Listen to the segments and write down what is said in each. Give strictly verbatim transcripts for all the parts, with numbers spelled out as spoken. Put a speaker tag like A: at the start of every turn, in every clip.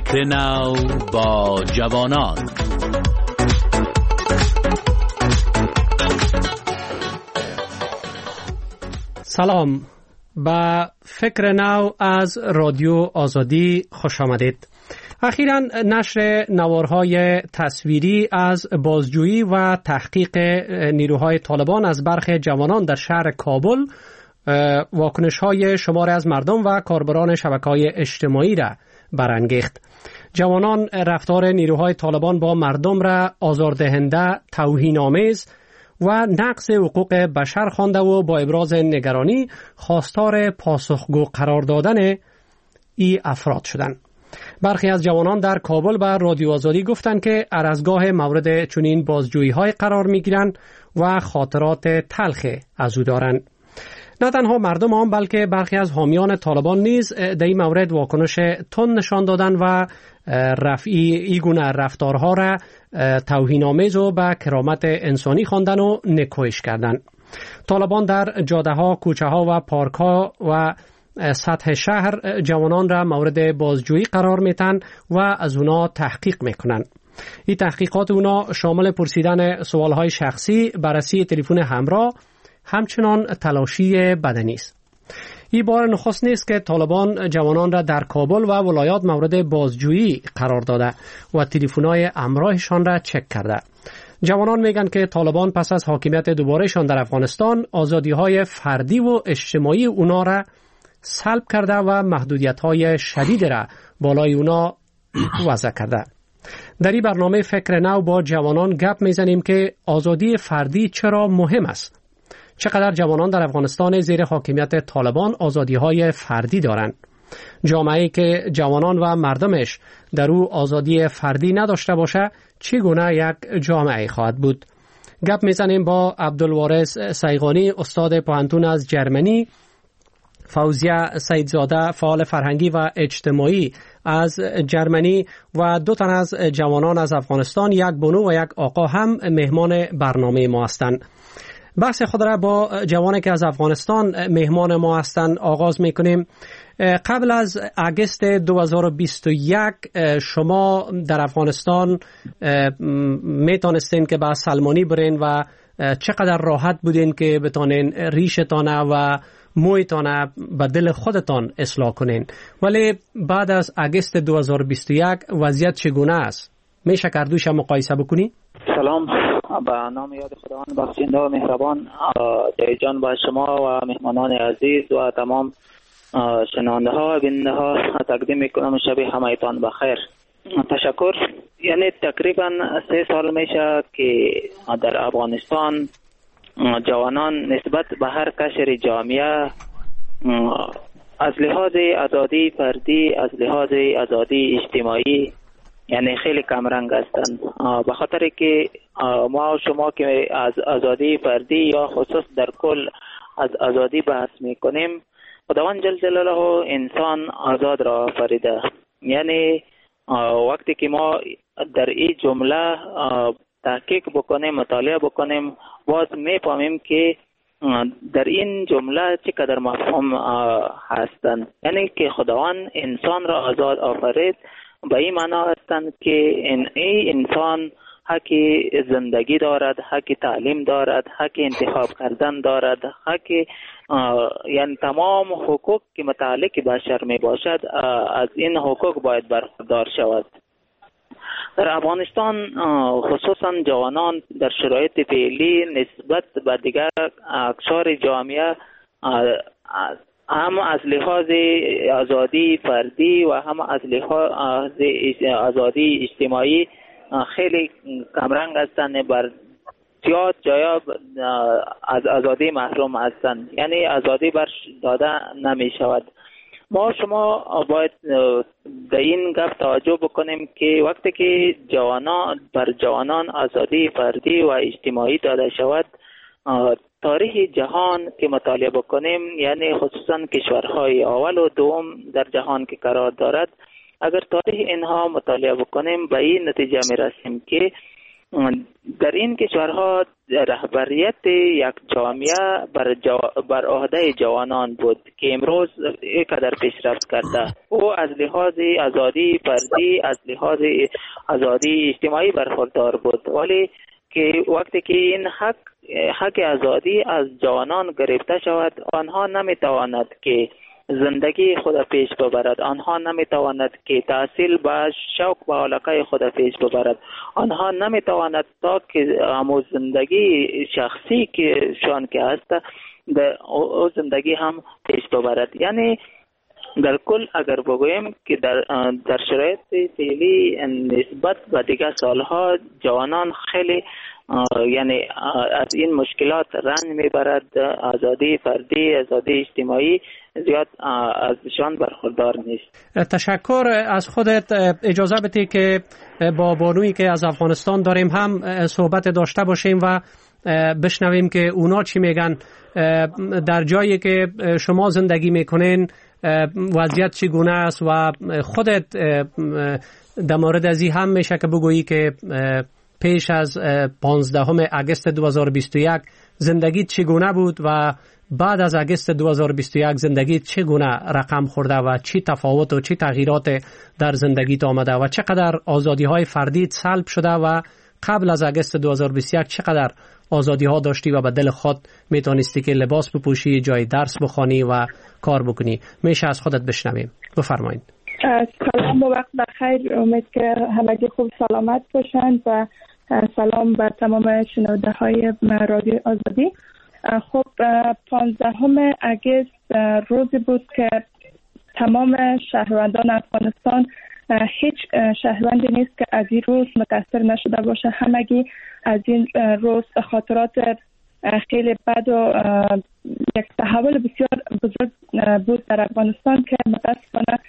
A: فکر نو با جوانان.
B: سلام، به فکر نو از رادیو آزادی خوش آمدید. اخیراً نشر نوارهای تصویری از بازجویی و تحقیق نیروهای طالبان از برخی جوانان در شهر کابل واکنش‌های شماری از مردم و کاربران شبکه‌های اجتماعی را برانگیخت. جوانان رفتار نیروهای طالبان با مردم را آزاردهنده، توهین‌آمیز و نقض حقوق بشر خوانده و با ابراز نگرانی خواستار پاسخگو قرار دادن ای افراد شدند. برخی از جوانان در کابل به رادیو آزادی گفتند که هر از گاه مورد چنین بازجویی‌های قرار می‌گیرند و خاطرات تلخ از او دارند. نه تنها مردم آن بلکه برخی از حامیان طالبان نیز در این مورد واکنش تند نشان دادند و رفعی این گونه رفتارها را توهین‌آمیز و به کرامت انسانی خواندند و نکوهش کردند. طالبان در جاده‌ها، کوچه‌ها و پارک‌ها و سطح شهر جوانان را مورد بازجویی قرار میتن و از اونا تحقیق میکنن. این تحقیقات اونا شامل پرسیدن سوالهای شخصی، بررسی تلفن همراه، همچنان تلاشی بدنی است. این بار نخست نیست که طالبان جوانان را در کابل و ولایات مورد بازجویی قرار داده و تلفن‌های همراهشان را چک کرده. جوانان میگن که طالبان پس از حاکمیت دوبارهشان در افغانستان آزادی‌های فردی و اجتماعی اونا را سلب کرده و محدودیت‌های شدید را بالای اونا وضع کرده. در این برنامه فکر نو با جوانان گپ میزنیم که آزادی فردی چرا مهم است. چقدر جوانان در افغانستان زیر حاکمیت طالبان آزادی‌های فردی دارند. جامعه‌ای که جوانان و مردمش در او آزادی فردی نداشته باشه چگونه یک جامعه خواهد بود؟ گپ میزنیم با عبدالوارث سیغانی، استاد پوهنتون از جرمنی، فوزیه سیدزاده، فعال فرهنگی و اجتماعی از جرمنی و دو تن از جوانان از افغانستان، یک بانو و یک آقا هم مهمان برنامه ما هستند. بحث خود را با جوانی که از افغانستان مهمان ما هستند آغاز میکنیم. قبل از اگست دو هزار و بیست و یک شما در افغانستان میتونستین که به سلمانی برین و چقدر راحت بودین که بتونین ریشتانه و مویتانه به دل خودتان اصلاح کنین، ولی بعد از اگست دو هزار و بیست و یک وضعیت چگونه است؟ میشه کردوش مقایسه بکنی؟
C: سلام، به نام یاد خداوند بخشنده و مهربان. جان با شما و مهمانان عزیز و تمام شنونده ها و بیننده ها تقدیم میکنم شب همایتان بخیر. تشکر. یعنی تقریبا سه سال میشه که در افغانستان جوانان نسبت به هر قشر جامعه از لحاظ آزادی فردی، از لحاظ آزادی اجتماعی یعنی خیلی کمرنگ هستند. به خاطر که ما و شما که از آزادی فردی یا خصوص در کل از آزادی بحث میکنیم، خداوند جل جلاله انسان آزاد را آفریده. یعنی وقتی که ما در این جمله تحقیق بکنیم، مطالعه بکنیم، باز میفهمیم که در این جمله چقدر مفهوم هستند. یعنی که خداوند انسان را آزاد آفرید به این معنا هستند که این انسان حق زندگی دارد، حق تعلیم دارد، حق انتخاب کردن دارد، حق یعنی تمام حقوق که متعلق بشر می باشد از این حقوق باید برخوردار شود. در افغانستان خصوصا جوانان در شرایط فعلی نسبت به دیگر اقشار جامعه هم از لحاظ آزادی فردی و هم از لحاظ آزادی اجتماعی خیلی کمرنگ هستند، بر زیاد جایا از آزادی محروم هستند. یعنی آزادی بر داده نمی شود. ما شما باید در این گپ توجه بکنیم که وقتی که جوانان بر جوانان آزادی فردی و اجتماعی داده شود، تاریخ جهان که مطالعه بکنیم، یعنی خصوصا کشورهای اول و دوم در جهان که قرار دارد، اگر تاریخ اینها مطالعه بکنیم به این نتیجه می رسیم که در این کشورها رهبریت یک جامعه بر, جا... بر عهده جوانان بود که امروز اینقدر پیشرفت کرده. او از لحاظ آزادی فردی، از لحاظ آزادی اجتماعی برخوردار بود، ولی که وقتی که این حق حق آزادی از جوانان گرفته شود، آنها نمیتواند که زندگی خود پیش ببرد، آنها نمیتواند که تحصیل با شوق و علاقه خود پیش ببرد، آنها نمیتواند تا که امو زندگی شخصی که شان که هست او زندگی هم پیش ببرد. یعنی در کل اگر بگوییم که در در شرایط فعلی نسبت به دیگر سالها جوانان خیلی یعنی از این مشکلات رنج میبرد، آزادی فردی، آزادی اجتماعی زیاد ازشان برخوردار نیست.
B: تشکر از خودت. اجازه بدی که با بانویی که از افغانستان داریم هم صحبت داشته باشیم و بشنویم که اونا چی میگن در جایی که شما زندگی میکنین، وضعیت چگونه است و خودت در مورد ازی هم میشه که بگویی که پیش از پانزدهم اگست دو هزار و بیست و یک زندگی چگونه بود و بعد از اگست دو هزار و بیست و یک زندگی چگونه رقم خورده و چی تفاوت و چی تغییرات در زندگیت آمده و چقدر آزادی های فردی سلب شده و قبل از اگست دو هزار و بیست و یک چقدر آزادی ها داشتی و به دل خود میتونستی که لباس بپوشی، جای درس بخوانی و کار بکنی. میشه از خودت بشنویم. بفرمایید.
D: سلام و وقت بخیر. امید که همگی خوب سلامت باشند و سلام بر تمام شنونده های رادیو آزادی. خب پانزدهم اگست روزی بود که تمام شهروندان افغانستان، هیچ شهروندی نیست که از این روز متاثر نشده باشه. همگی از این روز خاطرات خیلی بد و یک تحول بسیار بزرگ بود در افغانستان که متاسفانه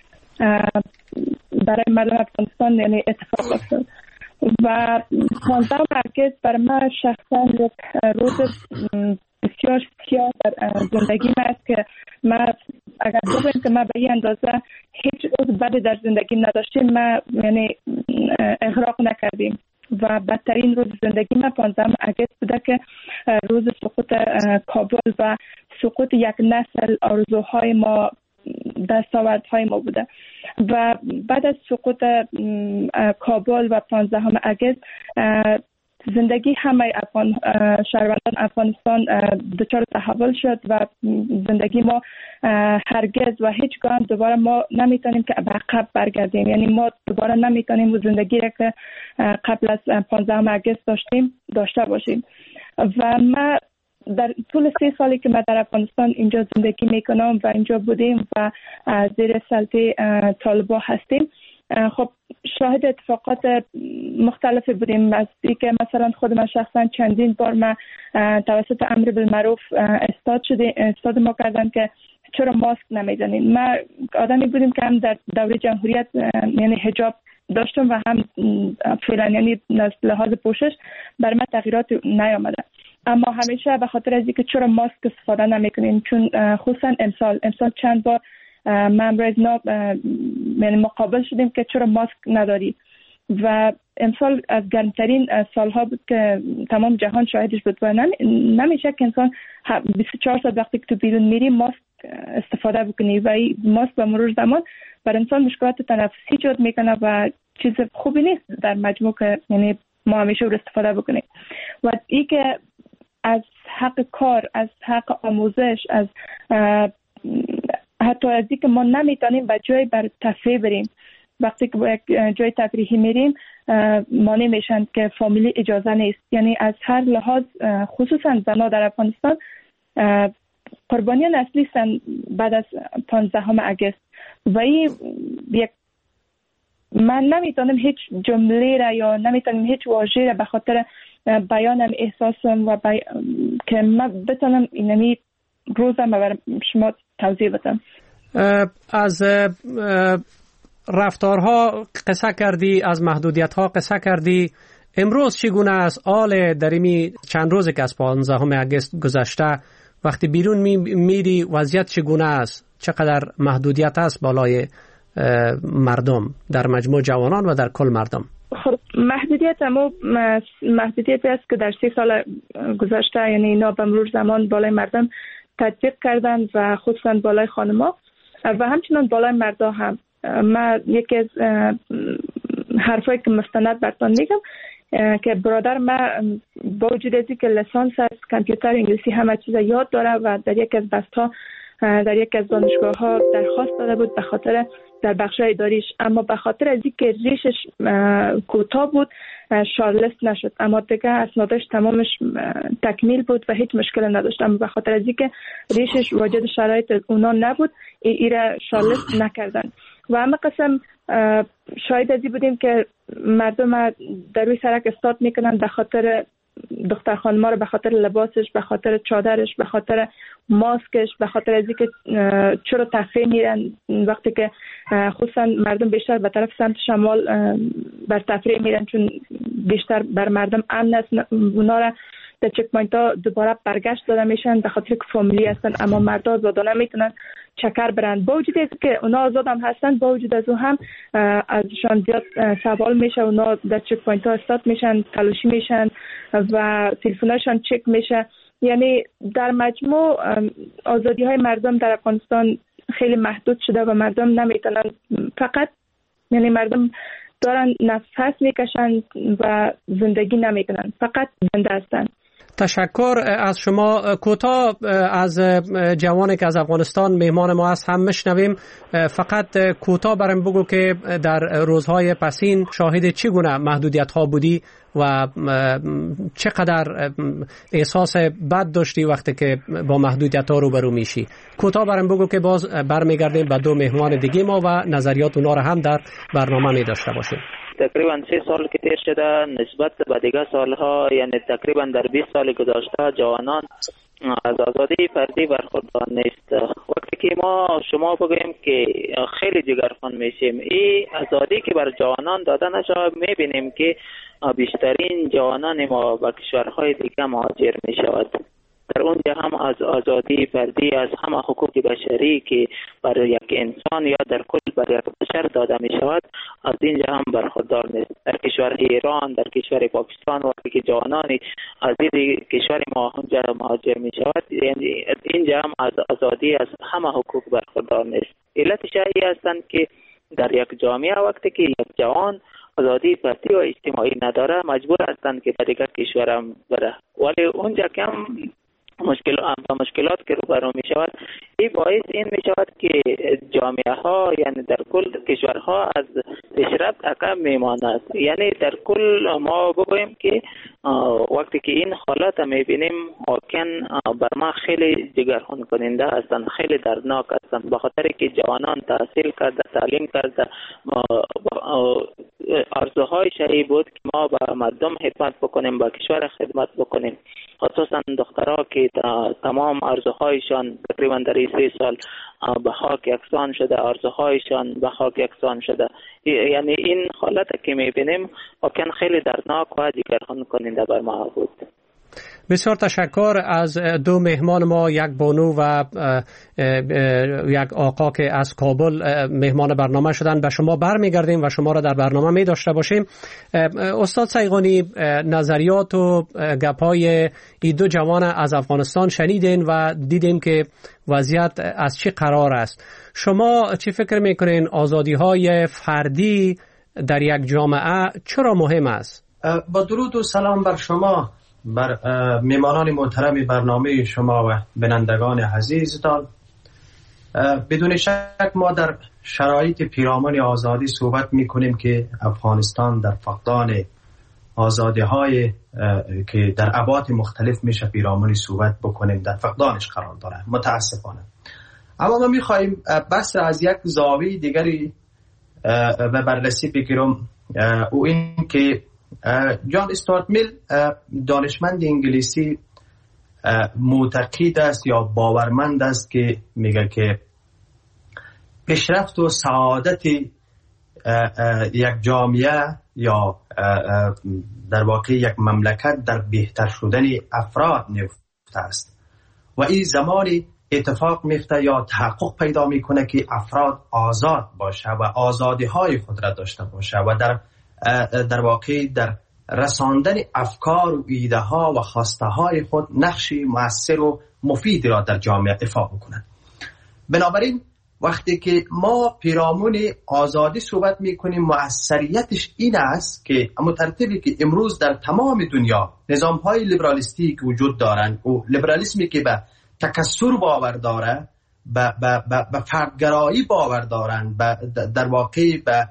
D: برای مردم افغانستان یعنی اتفاق افتاد. و پانزدهم اگست برای من شخصا یک روز بسیار سیاه در زندگی من است که من اگر بگویم که من به این اندازه هیچ روز بدی در زندگی نداشتیم، من یعنی اغراق نکردیم و بدترین روز زندگی من پانزدهم اگست بوده که روز سقوط کابل و سقوط یک نسل آرزوهای ما، دستاوردهای ما بوده. و بعد از سقوط کابل و پانزدهم اگست زندگی همه افغان شهروندان افغانستان دچار تحول شد و زندگی ما هرگز و هیچگاه دوباره ما نمیتونیم که به عقب برگردیم. یعنی ما دوباره نمیتونیم زندگی را که قبل از پانزدهم اگست داشتیم داشته باشیم. و ما در طول سه سالی که ما در افغانستان اینجا زندگی میکنم و اینجا بودیم و زیر سلطه طالبان هستیم، خب شاهد اتفاقات مختلفی بودیم. از اینکه مثلا خود من شخصا چندین بار ما توسط امر بالمعروف استاد شده استاد ما کردن که چرا ماسک نمیزنین. ما آدمی بودیم که هم در دوره جمهوریت یعنی حجاب داشتم و هم فعلا یعنی لحاظ پوشش برای من تغییرات نیامده، اما همیشه به خاطر از اینکه چرا ماسک استفاده نمیکنین، چون خصوصا امسال امسال چند بار ما امروز ناب یعنی مقابل شدیم که چرا ماسک نداری. و امسال از گرمترین سالها بود که تمام جهان شاهدش بود و نمیشه که انسان بیست و چهار ساعت وقتی که تو بیرون میری ماسک استفاده بکنی و این ماسک به مرور زمان بر انسان مشکلات تنفسی ایجاد میکنه و چیز خوبی نیست در مجموع که یعنی ما همیشه رو استفاده بکنیم. و این که از حق کار، از حق آموزش، از حتی از اینکه ما نمیتونیم به جای بر تفریح بریم، وقتی که به جای تفریحی میریم مانع میشن که فامیلی اجازه نیست. یعنی از هر لحاظ خصوصا زنها در افغانستان قربانیان اصلی هستند بعد از پانزدهم اگست. و این یک من نمیتونم هیچ جمله را یا نمیتونم هیچ واژه را به خاطر بیانم احساسم و بی... که من بتونم اینمی روزم برای شما توضیح بدم.
B: از رفتارها قصه کردی، از محدودیت‌ها قصه کردی. امروز چگونه است حال در این چند روزی که از پانزدهم اگست گذشته، وقتی بیرون می میری وضعیت چگونه است؟ چقدر محدودیت است بالای مردم در مجموع جوانان و در کل مردم؟
D: خب محدودیت اما محدودیت است که در سی سال گذشته یعنی اینا به مرور زمان بالای مردم تطبیق کردن و خصوصا بالای خانما و همچنان بالای مردا هم. من یکی از حرفایی که مستند براتون میگم که برادر من با وجود از اینکه لیسانس از کامپیوتر انگلیسی همه چیز یاد داره و در یک از بست‌ها در یک از دانشگاه‌ها درخواست داده بود به خاطر در بخش اداریش، اما به خاطر از اینکه ریشش کوتاه بود شارلست نشد، اما دیگه اسنادش تمامش تکمیل بود و هیچ مشکل نداشت، اما به خاطر از اینکه ریشش واجد شرایط اونا نبود ایره شارلست نکردن. و همه قسم شاید ازی بودیم که مردم در روی سرک استاد میکنن به خاطر دختر خانما رو، به خاطر لباسش، به خاطر چادرش، به خاطر ماسکش، به خاطر از اینکه چرا تفریح میرن وقتی که خصوصا مردم بیشتر به طرف سمت شمال بر تفریح میرن چون بیشتر بر مردم امن است. اونا را در چک پوینت ها دوباره برگشت داده میشن به خاطر که فامیلی هستن، اما مردا آزادانه میتونن چکر برن. با وجود از که اونا آزاد هم هستن، با وجود از او هم ازشان زیاد سوال میشه. اونا در چک پوینت ها استاد میشن، تلاشی میشن و تلفنشان چک میشه. یعنی در مجموع آزادی های مردم در افغانستان خیلی محدود شده و مردم نمیتونن، فقط یعنی مردم دارن نفس میکشن و زندگی نمیکنن، فقط زنده هستن.
B: تشکر از شما. کوتاه از جوانی که از افغانستان مهمان ما است هم میشنویم. فقط کوتاه برام بگو که در روزهای پسین شاهد چگونه محدودیت ها بودی و چقدر احساس بد داشتی وقتی که با محدودیت ها روبرو میشی. کوتاه برام بگو که باز برمیگردیم به دو مهمان دیگه ما و نظریات اونا رو هم در برنامه می داشته باشیم.
C: تقریبا سه سال که تیر شده نسبت به دیگه سالها، یعنی تقریبا در بیست سال گذشته جوانان از آزادی فردی برخوردار نیست. وقتی که ما شما بگوییم که خیلی جگرخوان میشیم این آزادی که بر جوانان داده نشه، میبینیم که بیشترین جوانان ما به کشورهای دیگه مهاجر میشود. در اونجا هم از آزادی فردی، از همه حقوق بشری که برای یک انسان یا در کل برای یک بشر داده می شود از اینجا هم برخوردار نیست. در کشور ایران، در کشور پاکستان وقتی که جوانانی از این کشور ما اونجا مهاجر می شود، یعنی اینجا هم از آزادی از همه حقوق برخوردار نیست. علتش این هستند که در یک جامعه وقتی که یک جوان آزادی فردی و اجتماعی نداره مجبور هستند که به دیگر کشورم بره، ولی اونجا کم مشکل با مشکلات که روبرو می شود این باعث این می شود که جامعه ها یعنی در کل کشورها از پیشرفت عقب می ماند. یعنی در کل ما بگوییم که وقتی که این حالت می بینیم واقعا بر ما خیلی جگرخون کننده هستند، خیلی دردناک هستند، به خاطر که جوانان تحصیل کرده، تعلیم کرده، آرزوهای شایی بود که ما به مردم خدمت بکنیم، به کشور خدمت بکنیم، خصوصا دخترها که تمام آرزوهایشان تقریبا در این سه سال به خاک یکسان شده، آرزوهایشان به خاک یکسان شده. یعنی این حالت که میبینیم واقعا خیلی دردناک و جگرخون کننده بر ما بود.
B: بسیار تشکر از دو مهمان ما، یک بانو و یک آقا که از کابل مهمان برنامه شدن. به شما برمیگردیم و شما را در برنامه می داشته باشیم. استاد سیغانی، نظریات و گپای این دو جوان از افغانستان شنیدین و دیدین که وضعیت از چه قرار است. شما چی فکر میکنین آزادی های فردی در یک جامعه چرا مهم است؟
E: با درود و سلام بر شما، بر میمانان محترم برنامه شما و بینندگان عزیزتان. بدون شک ما در شرایط پیرامون آزادی صحبت می کنیم که افغانستان در فقدان آزادی های که در ابعاد مختلف میشه پیرامون صحبت بکنیم در فقدانش قرار داره متاسفانه. اما ما می خواهیم بس از یک زاویه دیگری به بررسی بگیرم، او این که جان استوارت میل دانشمند انگلیسی معتقد است یا باورمند است که میگه که پیشرفت و سعادت یک جامعه یا در واقع یک مملکت در بهتر شدن افراد نفته است و این زمانی اتفاق میفته یا تحقق پیدا میکنه که افراد آزاد باشه و آزادی های خود را داشته باشه و در در واقع در رساندن افکار و ایده ها و خواسته های خود نقشی مؤثر و مفید را در جامعه ایفا بکنند. بنابراین وقتی که ما پیرامون آزادی صحبت میکنیم، مؤثریتش این است که مترتبی که امروز در تمام دنیا نظام های لیبرالیستی که وجود دارند و لیبرالیسمی که به تکثر باور داره، به به فردگرایی باور دارند، در واقع به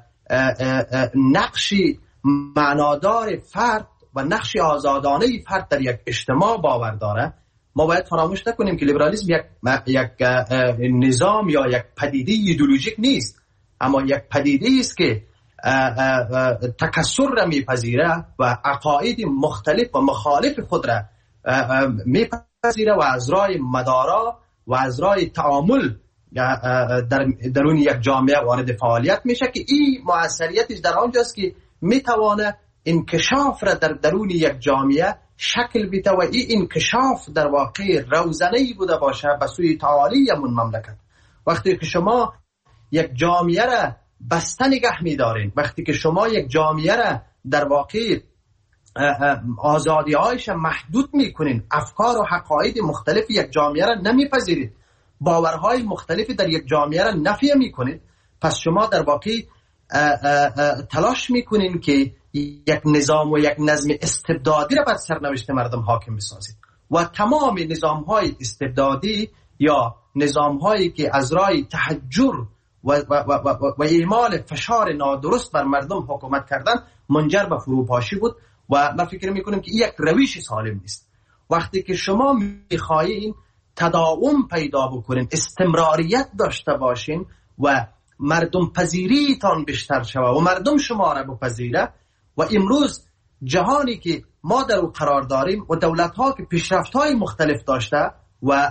E: نقشی معنادار فرد و نقش آزادانه فرد در یک اجتماع باور داره، ما باید فراموش نکنیم که لیبرالیسم یک یک نظام یا یک پدیده ایدئولوژیک نیست، اما یک پدیده است که تکثر را میپذیره و عقاید مختلف و مخالف خود را میپذیره و از راه مدارا و از راه تعامل در درون یک جامعه وارد فعالیت میشه که این موثریتش در آنجاست که میتوانه انکشاف را در درون یک جامعه شکل بیده و این انکشاف در واقع روزنه‌ای بوده باشه به سوی تعالی همون مملکت. وقتی که شما یک جامعه را بسته نگه می‌دارین، وقتی که شما یک جامعه را در واقع آزادی‌هایش محدود می‌کنین، افکار و حقایق مختلف یک جامعه را نمی‌پذیرید، باورهای مختلفی در یک جامعه را نفی می‌کنید، پس شما در واقع تلاش می‌کنین که یک نظام و یک نظم استبدادی را بر سرنوشت مردم حاکم بسازید و تمام نظام‌های استبدادی یا نظام‌هایی که از راه تحجر و, و, و, و, و اعمال فشار نادرست بر مردم حکومت کردن منجر به فروپاشی بود و من فکر می‌کنم که این یک روش سالم نیست. وقتی که شما می‌خواهید تداوم پیدا بکنین، استمراریت داشته باشین و مردم پذیریتان بیشتر شود و مردم شما را بپذیره، و امروز جهانی که ما در او قرار داریم و دولت‌ها که پیشرفت‌های مختلف داشته و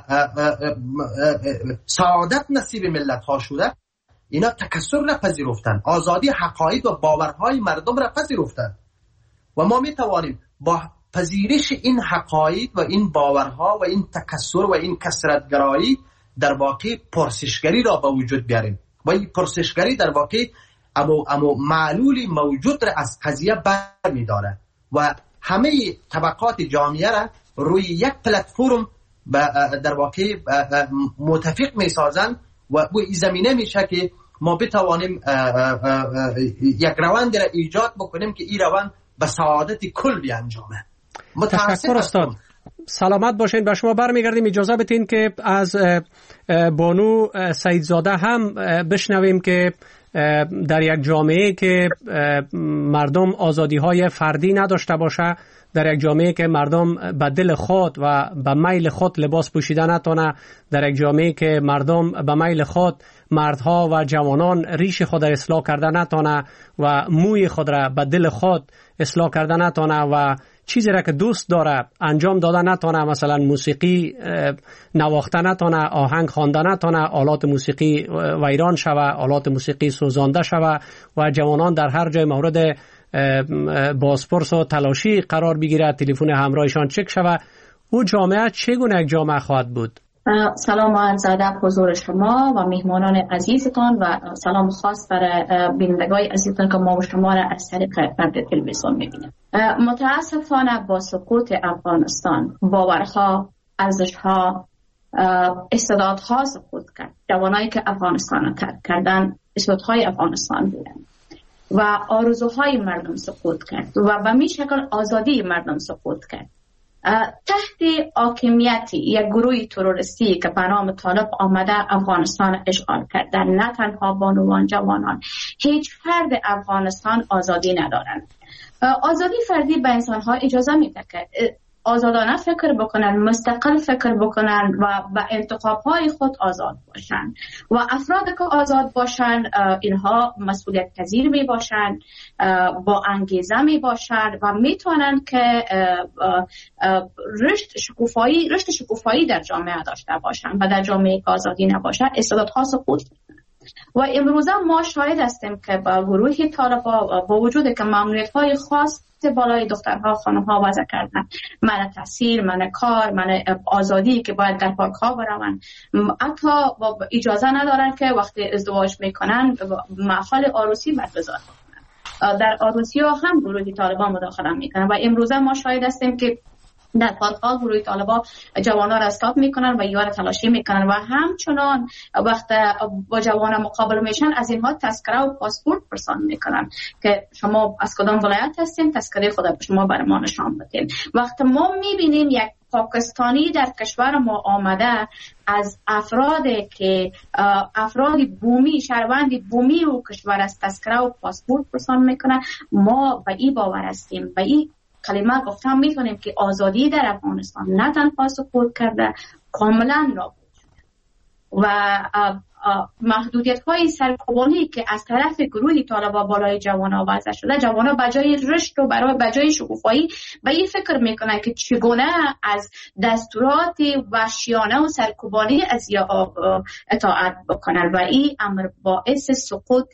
E: سعادت نصیب ملت‌ها شده، اینا تکثر را پذیرفتن، آزادی حقایق و باورهای مردم را پذیرفتن و ما می‌توانیم با پذیرش این حقایق و این باورها و این تکثر و این کثرت‌گرایی در واقع پرسشگری را به وجود بیاریم و این پرسشگری در واقع اما اما معلولی موجود را از قضیه بر می داره و همه طبقات جامعه را روی یک پلتفرم در واقع متفق می سازن و این زمینه میشه که ما بتوانیم یک روند را ایجاد بکنیم که این روند به سعادت کل بیانجامه.
B: تشکر استاد. سلامت باشین. به شما برمیگردیم. اجازه بدین که از بانو سیدزاده هم بشنویم که در یک جامعه که مردم آزادی های فردی نداشته باشه، در یک جامعه که مردم به دل خود و به میل خود لباس پوشیده نتونه، در یک جامعه که مردم به میل خود مردها و جوانان ریش خود را اصلاح کرده نتونه و موی خود را به دل خود اصلاح کرده نتونه و چیزی را که دوست داره انجام داده نتونه، مثلا موسیقی نواخته نتونه، آهنگ خوانده نتونه، آلات موسیقی ویران شوه، آلات موسیقی سوزانده شوه و جوانان در هر جای مورد بازپرس و تلاشی قرار بگیره، تلفن همراهشان چک شوه، او جامعه چگونه یک جامعه خواهد بود؟
F: سلام و عرض ادب حضور شما و مهمانان عزیزتان و سلام خاص برای بینندگان عزیزتان که ما و شما را از طریق پرده تلویزیون میبینیم. متاسفانه با سقوط افغانستان باورها، ارزشها، استعدادها سقوط کرد. جوانایی که افغانستان را ترک کردن استعدادهای افغانستان بودن و آرزوهای مردم سقوط کرد و به می شکل آزادی مردم سقوط کرد. تحت حاکمیتی یک گروه تروریستی که به نام طالب آمده افغانستان اشغال کردن، نه تنها بانوان، جوانان، هیچ فرد افغانستان آزادی ندارند. آزادی فردی به انسانها اجازه میده که آزادانه فکر بکنن، مستقل فکر بکنن و به انتخابهای خود آزاد باشن و افرادی که آزاد باشن اینها مسئولیت پذیر می باشن، با انگیزه می باشن و میتونن که رشد شکوفایی رشد شکوفایی در جامعه داشته باشن و در جامعه که آزادی نباشه استعدادها سقوط میکنن. و امروزه ما شاهد هستیم که با گروه طالبان با وجود که ممنوعیت‌های خاص بالای دخترها خانم‌ها وضع کردن، من تحصیل، من کار، من آزادی که باید در پارک‌ها برون، حتی اجازه ندارن که وقتی ازدواج میکنن محفل عروسی برگزار کنن. در روسیه هم گروه طالبان مداخله میکنن و امروزه ما شاهد هستیم که در پادکال گروه طالبان جوانان را استاپ میکنن و یا را تلاشی میکنن و همچنان وقت با جوانان مقابل میشن از اینها تذکره و پاسپورت پرسان میکنن که شما از کدام ولایت هستین، تذکره خود به شما بر ما نشان بدین. وقت ما میبینیم یک پاکستانی در کشور ما آمده از افرادی که افرادی بومی شهروندی بومی و کشور از تذکره و پاسپورت پرسان میکنن، ما به این باور هستیم، به این کلمه گفتم میتونیم که آزادی در افغانستان نه تنها سقوط کرده، کاملا نابود شده و محدودیت های سرکوبانی که از طرف گروه طالبان بالای جوانا وضع شده، جوانا بجای رشد و برای بجای شکوفایی به این فکر میکنن که چگونه از دستورات وحشیانه و سرکوبانی از یا اطاعت بکنن و این امر باعث سقوط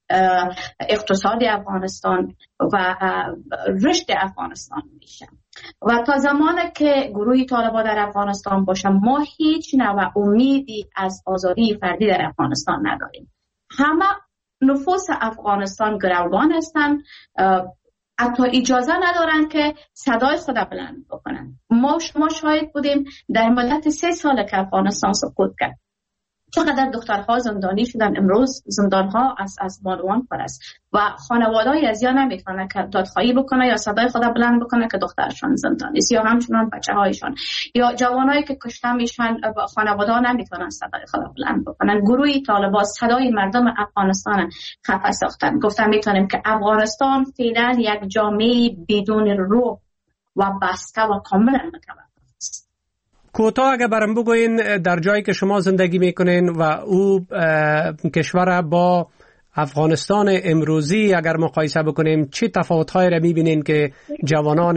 F: اقتصاد افغانستان و رشد افغانستان میشه. و تا زمانی که گروه طالبان در افغانستان باشه ما هیچ نوع امیدی از آزادی فردی در افغانستان نداریم. همه نفوس افغانستان گروگان هستند، حتی اجازه ندارن که صدای خود بلند بکنن. ما شما شاهد بودیم در مدت سه سال که افغانستان سقوط کرد چقدر دخترها زندانی شدن. امروز زندانها از از بانوان پر است و خانواده‌ای از یا نمیتونه که دادخواهی بکنه یا صدای خود بلند بکنه که دخترشان زندانی است، یا همچنان بچه‌هایشان یا جوانایی که کشته میشن خانواده‌ها نمیتونن صدای خود بلند بکنن. گروه طالبان صدای مردم افغانستان خفه ساختن. گفتم میتونیم که افغانستان فعلا یک جامعه بدون روح و بسته و کاملا متوقف است.
B: کوتاه اگه برام بگوین در جایی که شما زندگی میکنین و او کشور با افغانستان امروزی اگر مقایسه بکنیم چه تفاوت‌هایی را میبینین که جوانان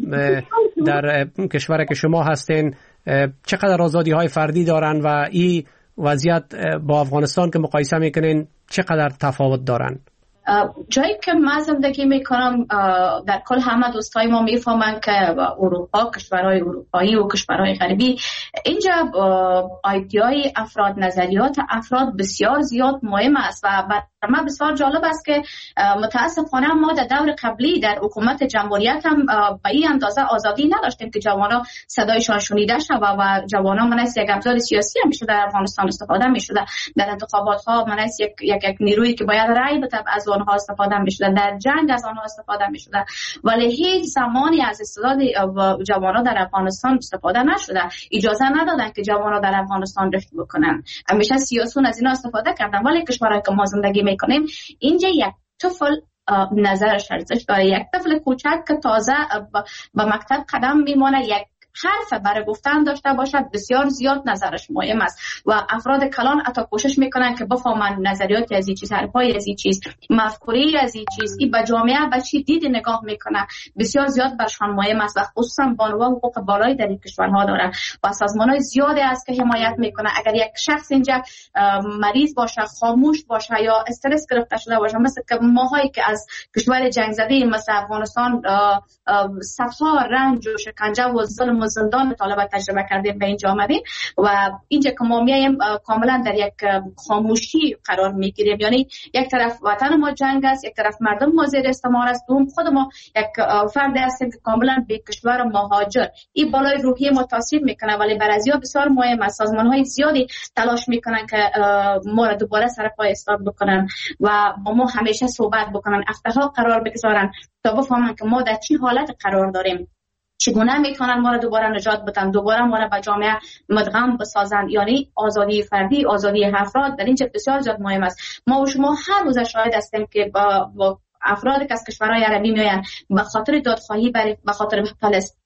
B: در کشور که شما هستین چقدر آزادی‌های فردی دارن و این وضعیت با افغانستان که مقایسه میکنین چقدر تفاوت دارن؟
F: جایی که من زندگی میکنم در کل همه دوستای ما میفهمن که اروپا، کشورهای اروپایی و کشورهای غربی، اینجا ایده‌های افراد، نظریات افراد بسیار زیاد مهم است و برای من بسیار جالب است که متاسفانه ما در دور قبلی در حکومت جمهوریت هم به این اندازه آزادی نداشتیم که جوانان صدایشان شنیده شود و جوانان منیس یک ابزار سیاسی هم میشد در افغانستان استفاده میشد. در انتخابات ها منیس یک یک یک نیرویی که باید رأی بده از آنها استفاده میشد، در جنگ از آنها استفاده میشد، ولی هیچ زمانی از استعداد جوانان در افغانستان استفاده نشده. اجازه ندادن که جوانان در افغانستان رشد بکنن. همیشه سیاسیون از اینا استفاده کردن. ولی کشورهایی که ما زندگی میکنیم اینجا یک طفل نظرش ارزش داره، یک طفل کوچک که تازه به مکتب قدم میمونه یک حرف برای گفتن داشته باشد بسیار زیاد نظرش مهم است و افراد کلان حتی کوشش میکنن که بفهمن نظریات از این چیز، حرفای از این چیز، مفکوره از این چیز، این به جامعه به چی دید نگاه میکنه بسیار زیاد برشان مهم است و خصوصا بانوان حقوق بالایی در این کشورها دارن و سازمانهای زیادی است که حمایت میکنه. اگر یک شخص اینجا مریض باشه، خاموش باشه یا استرس گرفته شده باشه، مثل که ماهایی که از کشور جنگ زده مثل افغانستان صفها رنج و شکنجه و ظلم و زندان طالبان تجربه کردیم به اینجا آمدیم و اینجا که ما میایم کاملا در یک خاموشی قرار میگیریم. یعنی یک طرف وطن ما جنگ است، یک طرف مردم ما زیر استعمار است، دوم خود ما یک فرد هستیم که کاملا به کشور مهاجر. این بالای روحی ما تاثیر میکنه ولی برای ازیا بسیار مهم است. سازمان‌های زیادی تلاش میکنن که ما را دوباره سر پای استاد بکنن و با ما همیشه صحبت بکنن، هفته‌ها قرار بگذارن تا بفهمن که ما در چه حالت قرار داریم، چگونه میتونن ما را دوباره نجات بدن، دوباره ما را به جامعه مدغم بسازن. یعنی آزادی فردی، آزادی افراد در اینجا بسیار زیاد مهم است. ما و شما هر روز شاهد هستیم که با, با افرادی که از کشورهای عربی میآیند به خاطر دادخواهی برای به خاطر فلسطین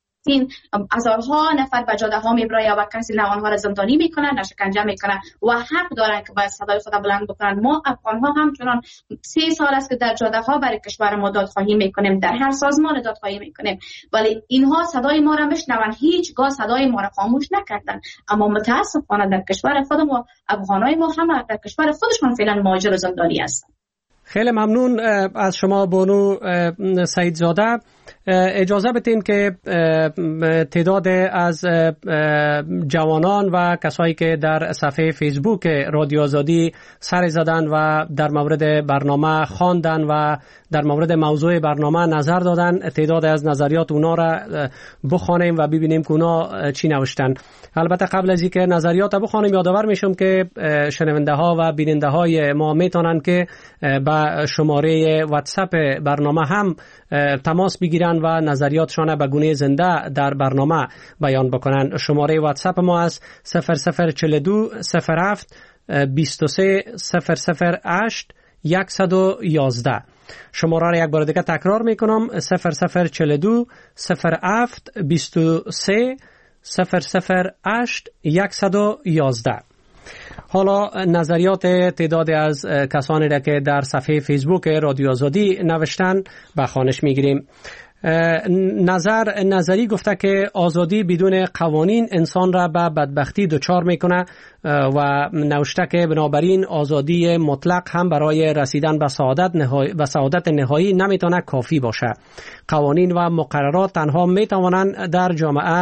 F: هزارها نفر به جاده ها میبراید و کسی نه آنها را زندانی میکنن نه شکنجه میکنن و حق دارن که باید صدای خود بلند بکنن. ما افغان ها همچنان سه سال است که در جاده ها برای کشور ما دادخواهی میکنیم، در هر سازمان دادخواهی میکنیم ولی اینها صدای ما را میشنون، هیچگاه صدای ما را خاموش نکردن. اما متاسفانه در کشور خود ما افغانای ما هم در کشور خودشان فعلا مهاجر و زندانی هستند.
B: خیلی ممنون از شما بانو سعید زاده. اجازه بدین که تعداد از جوانان و کسایی که در صفحه فیسبوک رادیو آزادی سر زدن و در مورد برنامه خواندن و در مورد موضوع برنامه نظر دادن، تعداد از نظریات اونا را بخوانیم و ببینیم که اونا چی نوشتن. البته قبل از اینکه نظریات بخوانیم یادآور میشم که شنونده ها و بیننده های ما میتونن که با شماره واتساپ برنامه هم تماس بگیرن و نظریاتشان به گونه زنده در برنامه بیان بکنن. شماره واتساپ ما است صفر صفر چهل و دو صفر هفت بیست و سه صفر صفر هشت صد و یازده. شماره را یک بار دیگه تکرار میکنم صفر صفر چهل و دو صفر هفت بیست و سه صفر صفر هشت صد و یازده. حالا نظریات تعداد از کسانی را که در صفحه فیسبوک رادیو آزادی نوشتن به خوانش میگیریم. نظر نظری گفته که آزادی بدون قوانین انسان را به بدبختی دچار میکنه و نوشته که بنابراین آزادی مطلق هم برای رسیدن به سعادت نهایی به سعادت نهایی نمیتونه کافی باشه. قوانین و مقررات تنها میتوانند در جامعه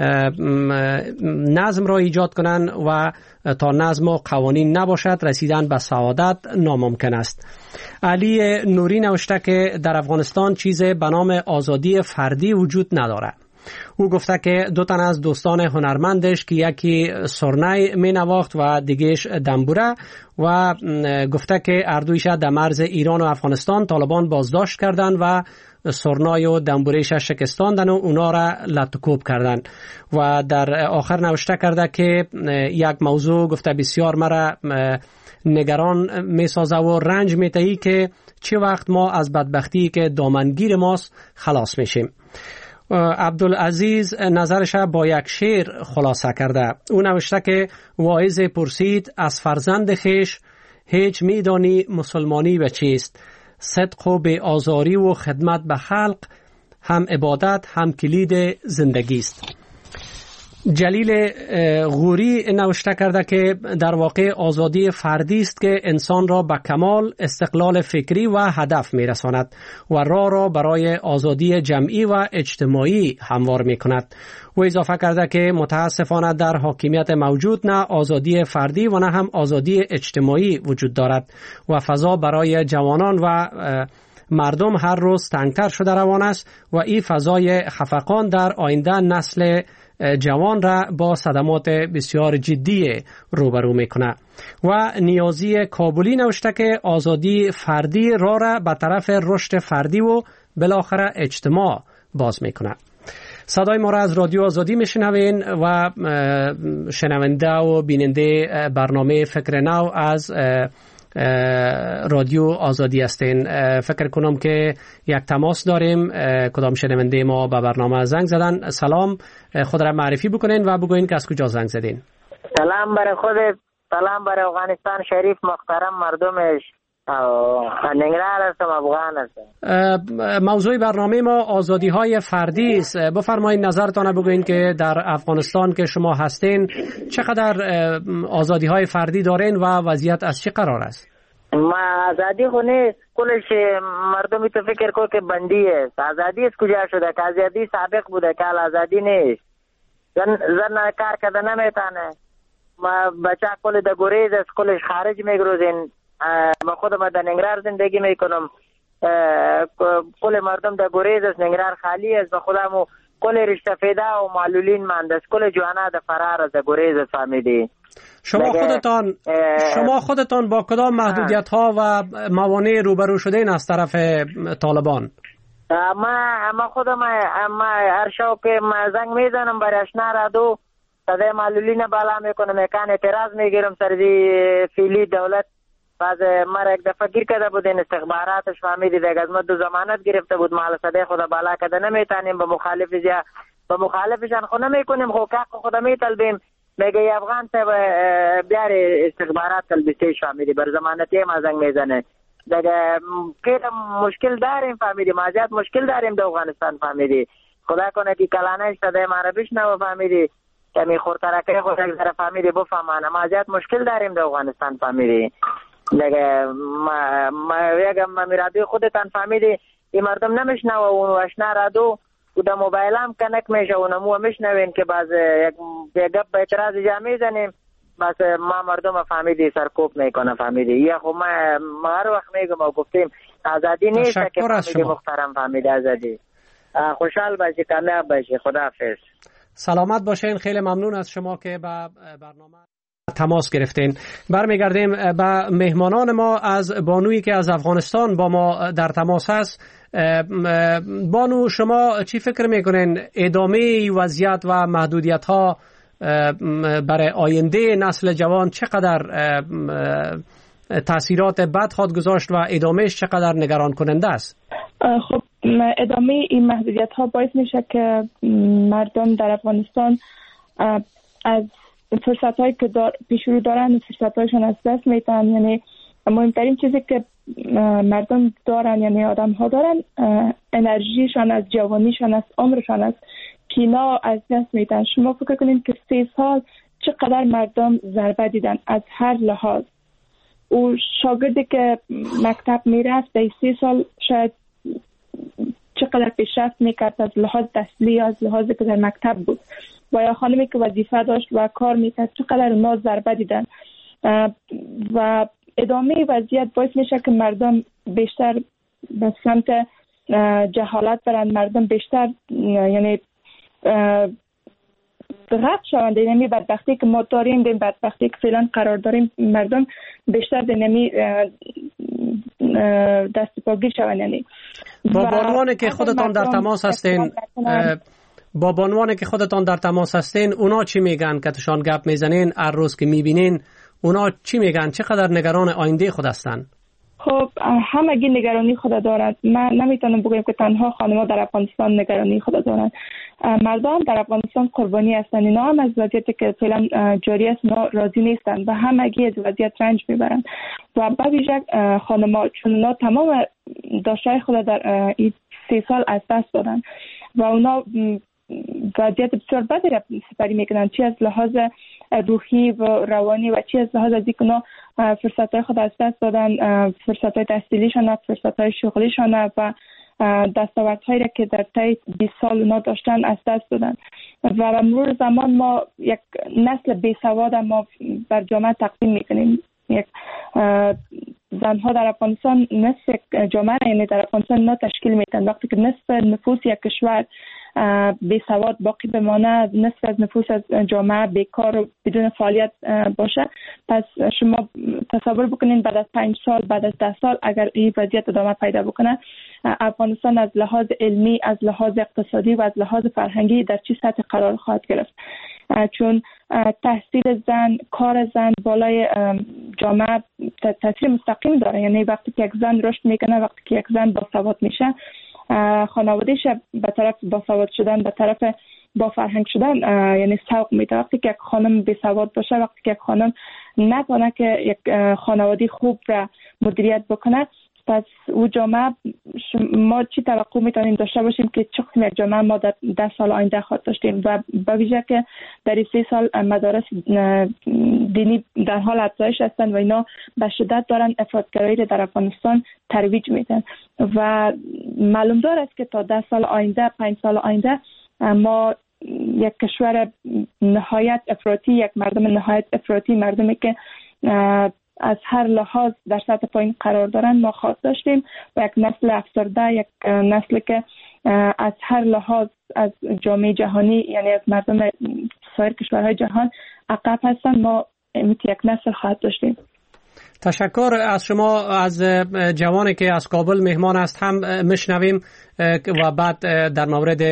B: نظم را ایجاد کنند و تا نظم و قوانین نباشد رسیدن به سعادت ناممکن است. علی نوری نوشته که در افغانستان چیزی به نام آزادی فردی وجود نداره. او گفته که دو تن از دوستان هنرمندش که یکی سرنای می نواخت و دیگهش دنبوره و گفته که اردویش در مرز ایران و افغانستان طالبان بازداشت کردند و سرنای و دنبوریش شکستاندن و اونا را لطکوب کردن. و در آخر نوشته کرده که یک موضوع گفته بسیار مرا نگران می سازه و رنج می تهی که چه وقت ما از بدبختی که دامنگیر ماست خلاص میشیم. عبدالعزیز نظرش با یک شعر خلاصه کرده. او نوشته که واعظ پرسید از فرزند خیش هیچ میدانی مسلمانی به چیست؟ صدق و به آزاری و خدمت به خلق هم عبادت هم کلید زندگی است. جلیل غوری نوشته کرده که در واقع آزادی فردی است که انسان را به کمال استقلال فکری و هدف میرساند و راه را برای آزادی جمعی و اجتماعی هموار میکند. و اضافه کرده که متاسفانه در حاکمیت موجود نه آزادی فردی و نه هم آزادی اجتماعی وجود دارد و فضا برای جوانان و مردم هر روز تنگتر شده روان است و این فضای خفقان در آینده نسل جوان را با صدمات بسیار جدی روبرو میکنه. و نیازی کابلی نوشته که آزادی فردی راه را به طرف رشد فردی و بالاخره اجتماع باز میکنه. صدای ما را از رادیو آزادی میشنوین و شنونده و بیننده برنامه فکر نو از رادیو آزادی هستین. فکر کنم که یک تماس داریم. کدام شنونده ما به برنامه زنگ زدن؟ سلام، خود را معرفی بکنین و بگوین که از کجا زنگ زدین.
G: سلام برای خودت، سلام برای افغانستان شریف محترم مردمش. ننگرهار هستم، افغان هستم.
B: موضوع برنامه ما آزادی های فردی است. بفرمایید نظرتان بگوین که در افغانستان که شما هستین چقدر آزادی های فردی دارین و وضعیت از چه قرار است؟
G: ما آزادی خو نیست، کلش مردمی تو فکر کو که بندی است. آزادی از کجا شده که آزادی سابق بوده که آزادی نیست. زن زن کار کرده نمیتونه. ما بچه کل در گریز از کلش خارج میگروزین. ما خودم در ننگرهار زندگی میکنم. کل مردم در گریز است، ننگرهار خالی است. به خودمو کل رشته فیده و معلولین مانده است. کل جوانا در فرار است، در گریز است. فهمیدی؟
B: شما خودتان شما خودتان با کدام محدودیت ها و موانع روبرو شدین از طرف طالبان؟
G: ما ما خودم ما هر شب که ما زنگ میزنم برای اشنا را دو صدای معلولین بالا میکنم، میکن اعتراض میگیرم سردی فیلی دولت. باز مرا یک دفعه گیر کرده بود این استخباراتش، فهمیدی دیگه از ما دو ضمانت گرفته بود، مال صدای خدا بالا کرده نمیتونیم به مخالف یا به مخالفشان خود نمیکنیم، خو که خود میطلبیم. میگه افغان ته بیار استخبارات تلبیسش، فهمیدی بر ضمانتی ما زنگ میزنه دیگه. که مشکل داریم فهمیدی، ما زیاد مشکل داریم در افغانستان فهمیدی. خدا کنه که کلانه صدای ما را بشنوه فهمیدی، کمی خورترکه خود یک ذره فهمیدی بفهمانه. ما زیاد مشکل داریم در افغانستان فهمیدی. دیگه ما ما یکم میرادی خودتان فهمیدی این مردم نمیشنوه اون آشنا رادو و در موبایل هم کنک میشه و نمو میشنوین که باز یک گپ به اعتراض جمعی زنیم بس ما مردم فهمیدی سرکوب میکنه فهمیدی یا خب ما, ما هر وقت میگم و گفتیم آزادی نیست که فهمیدی محترم فهمیدی آزادی. خوشحال باشی، کامیاب باشی، خداحافظ.
B: سلامت باشین. خیلی ممنون از شما که به برنامه تماس گرفتین. برمیگردیم به مهمانان ما. از بانویی که از افغانستان با ما در تماس هست. بانو، شما چی فکر میکنین ادامه وضعیت و محدودیت ها برای آینده نسل جوان چقدر تاثیرات بد خواهد گذاشت و ادامهش چقدر نگران کننده است؟
D: خب ادامه این محدودیت ها باعث میشه که مردم در افغانستان از فرصت هایی که دار پیش رو دارن فرصت هایشون از دست میتن. یعنی مهمترین چیزی که مردم دارن یعنی آدم ها دارن انرژیشان از جوانیشان از عمرشان است که اینا از دست میتن. شما فکر کنید که سه سال چقدر مردم ضربه دیدن از هر لحاظ. او شاگردی که مکتب میرفت در سه سال شاید چقدر پیشرفت میکرد از لحاظ دستلی از لحاظی که در مکتب بود و یا خانمی که وظیفه داشت و کار میکرد چقدر اونا ضربه دیدن و ادامه وضعیت باعث میشه که مردم بیشتر به سمت جهالت برن، مردم بیشتر یعنی غرق شوند. یعنی بدبختی که ما داریم این بدبختی که فعلا قرار داریم مردم بیشتر دنمی دست پاگیر شوند. یعنی
B: با بانوانی که خودتان در تماس هستین با بانوانی که خودتان در تماس هستین اونا چی میگن که تشان گپ میزنین هر روز که میبینین؟ اونا چی میگن؟ چقدر نگران آینده خود هستن؟
D: خب همگی نگرانی خود دارند. من نمیتونم بگم که تنها خانم‌ها در افغانستان نگرانی خود دارند. مردم در افغانستان قربانی هستند. اینا هم از وضعیتی که فعلا جاری است اینا راضی نیستند و همگی از وضعیت رنج میبرند و به ویژه خانم‌ها چون اونا تمام داشته‌های خود در این سه سال از دست دادن و اونا وضعیت بسیار بدی را سپری میکنن، چی از لحاظ روحی و روانی و چی از لحاظ از اینکه اونا فرصت‌های خود از دست دادن، فرصت‌های تحصیلیشان، فرصت‌های شغلیشان و دستاوردهایی را که در طی بیست سال اونا داشتن از دست دادن و به مرور زمان ما یک نسل بیسواد ما بر جامعه تقدیم میکنیم. یک زنها در افغانستان نصف جامعه یعنی در افغانستان اینا تشکیل میدن. وقتی که نصف نفوس یک کشور بی سواد باقی بمانه، نصف از نفوس از جامعه بیکار و بدون فعالیت باشه، پس شما تصور بکنین بعد از پنج سال بعد از ده سال اگر این وضعیت ادامه پیدا بکنه افغانستان از لحاظ علمی، از لحاظ اقتصادی و از لحاظ فرهنگی در چه سطح قرار خواهد گرفت؟ چون تحصیل زن، کار زن بالای جامعه تاثیر مستقیم داره. یعنی وقتی که یک زن رشد میکنه، وقتی که یک زن باسواد میشه، خانوادهش به طرف باسواد شدن، به طرف با فرهنگ شدن یعنی سوق میده. وقتی که یک خانم بی سواد باشه، وقتی که یک خانم نتونه که یک خانواده خوب را مدیریت بکنه، پس او جامعه ما چی توقع میتونیم داشته باشیم که چه قسم یک جامعه ما در ده سال آینده خواهد داشتیم و با ویژه که در این سه سال مدارس دینی در حال افزایش هستند و اینا به شدت دارن افراطگرایی را در افغانستان ترویج میدن و معلوم دار است که تا ده سال آینده، پنج سال آینده ما یک کشور نهایت افراطی، یک مردم نهایت افراطی، مردمی که از هر لحاظ در سطح پایین قرار دارن ما خواهد داشتیم و یک نسل افسرده، یک نسل که از هر لحاظ از جامعه جهانی یعنی از مردم سایر کشورهای جهان عقب هستن. ما یک نسل خواهد داشتیم.
B: تشکر از شما. از جوانی که از کابل مهمان است هم مشنویم و بعد در مورد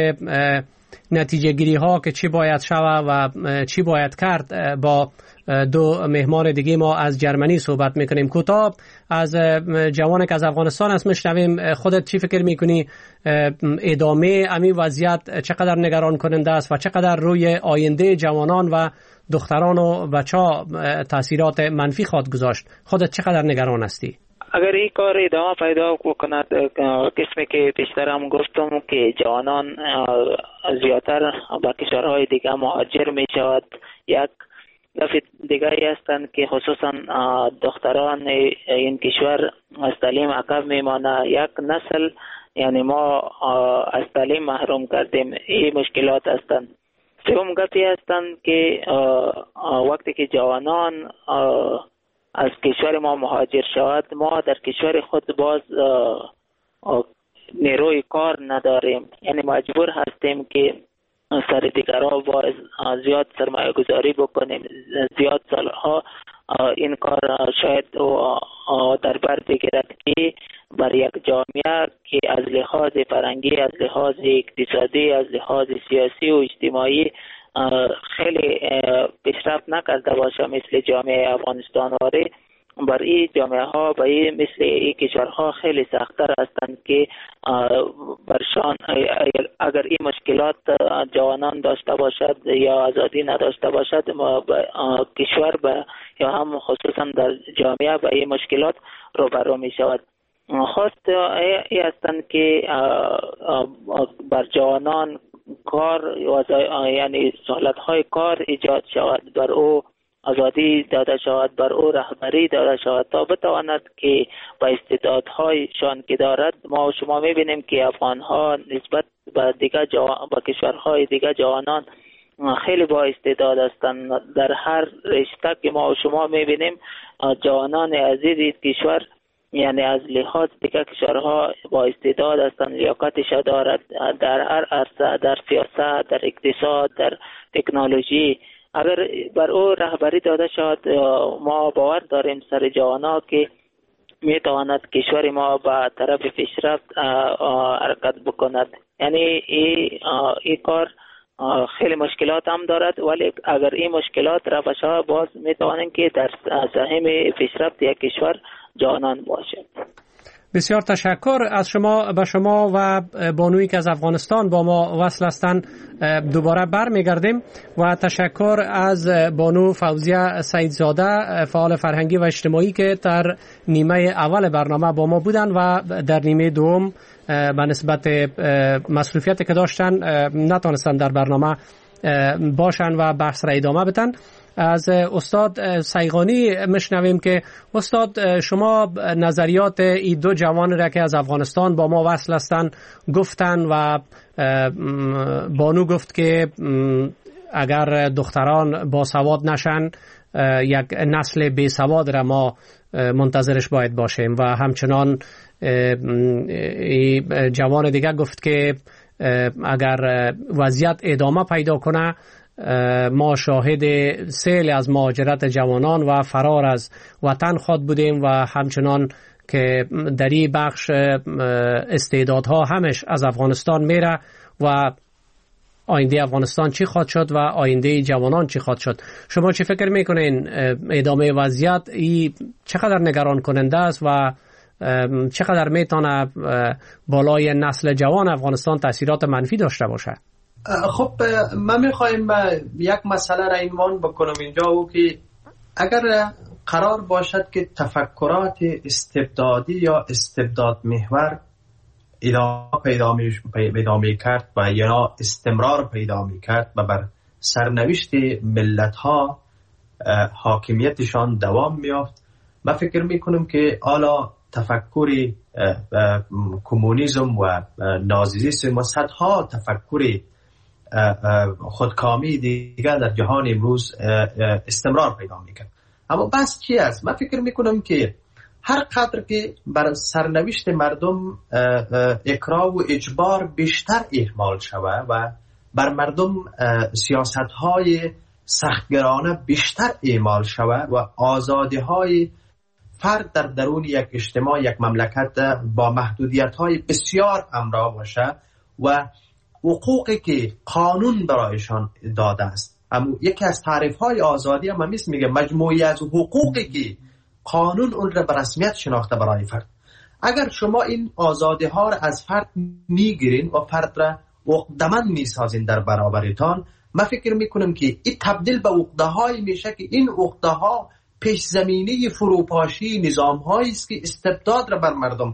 B: نتیجه گیری ها که چی باید شود و چی باید کرد با دو مهمان دیگه ما از جرمنی صحبت میکنیم. کوتاه از جوانی که از افغانستان است مشنویم. خودت چی فکر میکنی ادامه همین وضعیت چقدر نگران کننده است و چقدر روی آینده جوانان و دختران و بچه‌ها تاثیرات منفی خواهد گذاشت؟ خودت چقدر نگران هستی؟
C: اگر این کار ادامه پیدا کند، قسمی که پیشتر هم گفتم که جوانان زیادتر به کشورهای دیگه مهاجر می شود، یک گفت دیگری هستند که خصوصا دختران این کشور از تعلیم عقب میمانه. یک نسل یعنی ما از تعلیم محروم کردیم. این مشکلات هستند. سوم گپی هستند که وقتی که جوانان از کشور ما مهاجر شود، ما در کشور خود باز نیروی کار نداریم، یعنی مجبور هستیم که سر دیگرها باز زیاد سرمایه گذاری بکنیم. زیاد سالها این کار شاید در بر بگیرد که بر یک جامعه که از لحاظ فرهنگی، از لحاظ اقتصادی، از لحاظ سیاسی و اجتماعی خیلی پیشرفت نکرده باشه مثل جامعه افغانستان واره، بر این جامعه ها به این مثل این کشورها خیلی سخت‌تر هستند که برشان اگر این مشکلات جوانان داشته باشد یا آزادی نداشته باشد، کشور به یا هم خصوصا در جامعه به این مشکلات روبرو می شود. خواست ای هستند که بر جوانان کار یعنی سهولت‌های کار ایجاد شود، بر او آزادی داده شود، بر او رهبری داده شود تا بتواند که با استعدادهایشان که دارد. ما و شما می‌بینیم که افغان‌ها نسبت به دیگر جوان با کشورهای دیگر جوانان خیلی با استعداد هستند. در هر رشته که ما و شما می‌بینیم جوانان عزیز کشور یعنی از لحاظ دیگر کشورها با استعداد هستند، لیاقتش دارد در هر عرصه، در سیاست، در اقتصاد، در تکنولوژی. اگر بر او رهبری داده شد، ما باور داریم سر جوانا که می تواند کشور ما به طرف پیشرفت حرکت بکند. یعنی این ای کار خیلی مشکلات هم دارد، ولی اگر این مشکلات رفع شود باز می توانیم که در سهم پیشرفت یک کشور جوانان باشد.
B: بسیار تشکر از شما. به شما و بانویی که از افغانستان با ما وصل هستند دوباره برمیگردیم و تشکر از بانو فوزیه سیدزاده فعال فرهنگی و اجتماعی که در نیمه اول برنامه با ما بودند و در نیمه دوم به نسبت مصروفیت که داشتن نتونستن در برنامه باشن و بحث را ادامه بدن. از استاد سیغانی مشنویم که استاد شما نظریات این دو جوان را که از افغانستان با ما وصل هستند گفتن و بانو گفت که اگر دختران با سواد نشن یک نسل بی سواد را ما منتظرش باید باشیم و همچنان جوان دیگه گفت که اگر وضعیت ادامه پیدا کنه ما شاهد سیل از مهاجرت جوانان و فرار از وطن خود بودیم و همچنان که در این بخش استعدادها همش از افغانستان میره و آینده افغانستان چی خواهد شد و آینده جوانان چی خواهد شد. شما چی فکر میکنین ادامه وضعیت ای چقدر نگران کننده است و چقدر میتونه بالای نسل جوان افغانستان تاثیرات منفی داشته باشه؟
E: خب من میخوایم یک مسئله را عنوان بکنم اینجا و که اگر قرار باشد که تفکرات استبدادی یا استبداد محور ادامه پیدا می کرد و یا استمرار پیدا می کرد و بر سرنوشت ملت ها حاکمیتشان دوام می یافت، من فکر می کنم که حالا تفکر کمونیسم و نازیسم و صدها تفکر خودکامی دیگر در جهان امروز استمرار پیدا می کرد. اما بس چی است؟ من فکر می کنم که هر قدر که بر سرنوشت مردم اکراه و اجبار بیشتر اهمال شود و بر مردم سیاست های سختگرانه بیشتر اعمال شود و آزادی های فرد در درون یک اجتماع، یک مملکت با محدودیت های بسیار همراه باشه و حقوقی که قانون برایشان داده است. اما یکی از تعریف های آزادی هم همیست میگه مجموعی از حقوقی که قانون اون را به رسمیت شناخته برای فرد. اگر شما این آزادی ها را از فرد میگیرین و فرد را عقده‌مند میسازین در برابرتان، من فکر میکنم که این تبدیل به عقده هایی میشه که این عقده ها پیش زمینه فروپاشی نظام هایی است که استبداد را بر مردم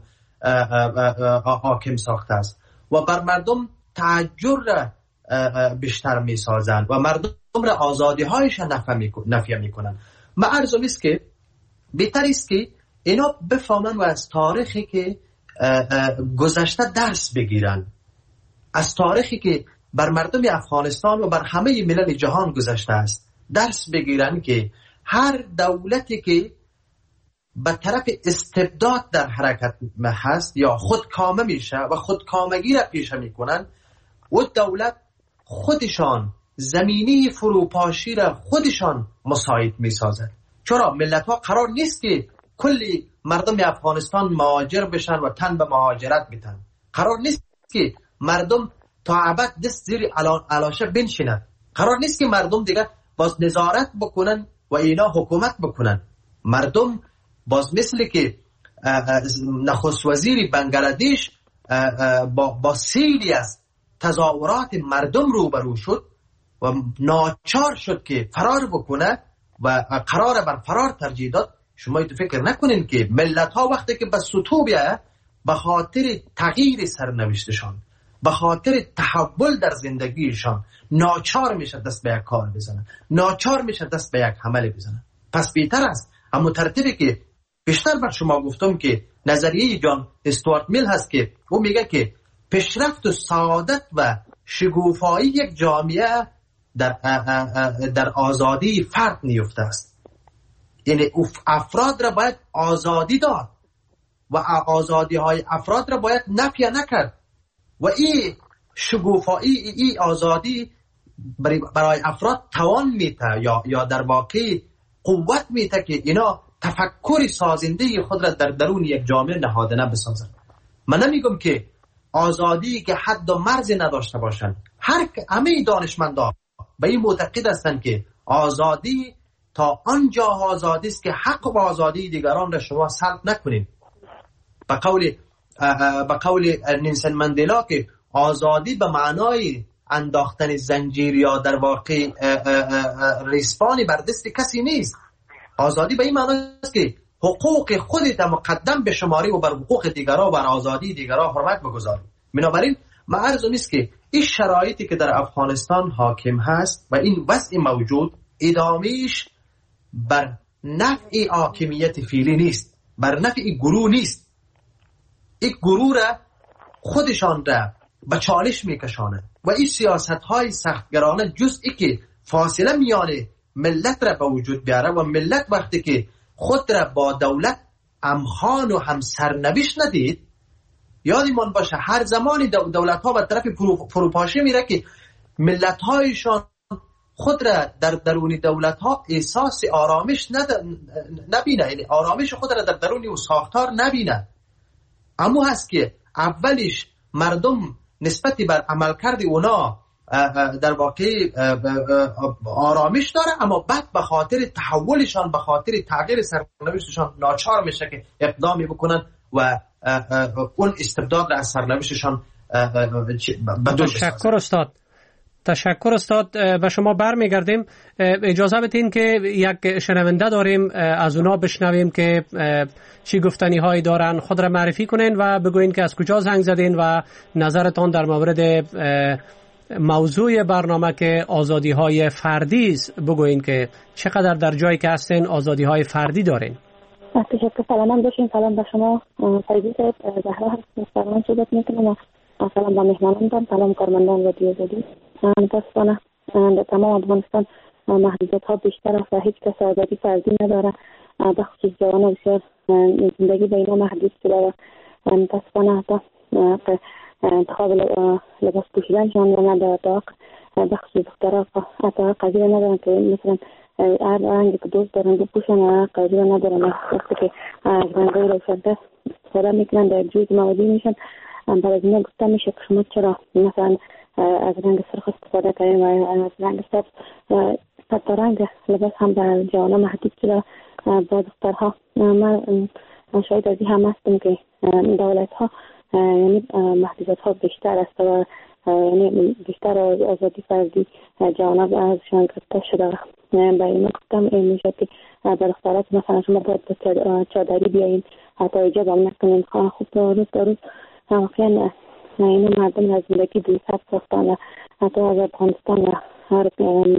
E: حاکم ساخته است و بر مردم تعجر را بیشتر میسازند و مردم را آزادی هایش نفی میکنن. ما عرضم است که بهتر است که اینا بفهمن و از تاریخی که گذشته درس بگیرن، از تاریخی که بر مردم افغانستان و بر همه ملل جهان گذشته است درس بگیرن که هر دولتی که به طرف استبداد در حرکت هست یا خودکامه میشه و خودکامگی را پیشه میکنن، و دولت خودشان زمینی فروپاشی را خودشان مساعد میسازد. چرا ملت ها قرار نیست که کلی مردم افغانستان مهاجر بشن و تن به مهاجرت بتن. قرار نیست که مردم تا ابد دست زیر علاشه بنشینند. قرار نیست که مردم دیگه باز نظارت بکنن و اینا حکومت بکنن. مردم باز مثل که نخست وزیر بنگلادش با, با سیلی از تظاهرات مردم روبرو شد و ناچار شد که فرار بکنه و قرار بر فرار ترجیح داد. شما تو فکر نکنین که ملت ها وقتی که به سطوح بیایه به خاطر تغییر سرنوشتشان، به خاطر تحول در زندگیشان ناچار میشه دست به یک کار بزنن، ناچار میشه دست به یک حمله بزنن. پس بهتر است همون ترتیبی که بیشتر بر شما گفتم که نظریه جان استوارت میل هست که او میگه که پیشرفت و سعادت و شگوفایی یک جامعه در در آزادی فرد نیفته است. یعنی افراد را باید آزادی داد و آزادی های افراد را باید نفی نکرد و این شگوفایی، این آزادی برای افراد توان میته یا یا در واقع قوت میته که اینا تفکر سازنده خود را در درون یک جامعه نهادینه بسازند. من نمیگم که آزادی که حد و مرزی نداشته باشند. هر همه دانشمندان به این معتقد هستند که آزادی تا آنجا آزادی است که حق و آزادی دیگران را شما سلب نکنید. به قول به قول نلسون ماندلا که آزادی به معنای انداختن زنجیر یا در واقع ریسپانی بر دست کسی نیست. آزادی به این معنی است که حقوق خودت مقدم به شماری و بر حقوق دیگران و بر آزادی دیگران حرمت بگذاری. بنابراین ما عرض نیست که این شرایطی که در افغانستان حاکم هست و این وضع موجود ادامهش بر نفع حاکمیت فعلی نیست، بر نفع گروه نیست. این گروه را خودشان را به چالش میکشانه و این سیاست های سختگرانه جزئی که فاصله میان ملت را به وجود بیاره و ملت وقتی که خود را با دولت همخوان و هم سرنوشت ندید، یادمان باشه هر زمانی دولت ها به طرف فروپاشی میره که ملت هایشان خود را در درون دولت ها احساس آرامش نبینه، یعنی آرامش خود را در درون او ساختار نبینه. اما هست که اولش مردم نسبت بر عملکرد اونا در واقع آرامش داره، اما بعد به خاطر تحولشان، به خاطر تغییر سرنوشتشان ناچار میشه که اقدامی بکنن و اون استبداد را از سرنوشتشان بدون.
B: تشکر استاد. تشکر استاد. به شما برمیگردیم. اجازه بدین که یک شنونده داریم، از اونا بشنویم که چی گفتنی هایی دارن. خود را معرفی کنین و بگوین که از کجا زنگ زدین و نظرتان در مورد موضوع برنامه که آزادی های فردی است بگوین که چقدر در جایی که هستین آزادی های فردی دارین.
H: تشکر. سلام باشین. سلام به شما فریدی صاحب. زهرا هستم. سلام صحبت میکنم. سلام به مهمانان، سلام کارمندان رادیو آزادی. متاسفانه در تمام افغانستان محدودیت ها بیشتر است و هیچ کس آزادی فردی نداره. به خصوص جوانان بسیار زندگی به اینا محدود شده و متاسفانه حتی انتخاب لباس پوشیدنشان را نداره. به خصوص دخترها حتی قضیه ندارن که مثلا هر رنگی که دوست دارن بپوشن و قضیه ندارن. وقتی که از رنگای روشن‌تر استفاده میکنن در جوز موادی میشن. برای اینا گفته میشه که شما چرا مثلا از رنگ سرخ استفاده کنیم و از رنگ سبز. حتی رنگ لباس هم به جوانان محدود شده. با دخترها من شاید از این هم هستم که دولت ها یعنی محدودیت ها بیشتر است و یعنی بیشتر آزادی فردی جوانان ازشان گرفته شده. به این گفتم این میشه که به دخترات مثلا شما باید به چادری بیایین، حتی ایجاب هم نکنین. خوب روز در روز واقعا این مردم از زندگی دویست ساختن و حتی از افغانستان و هر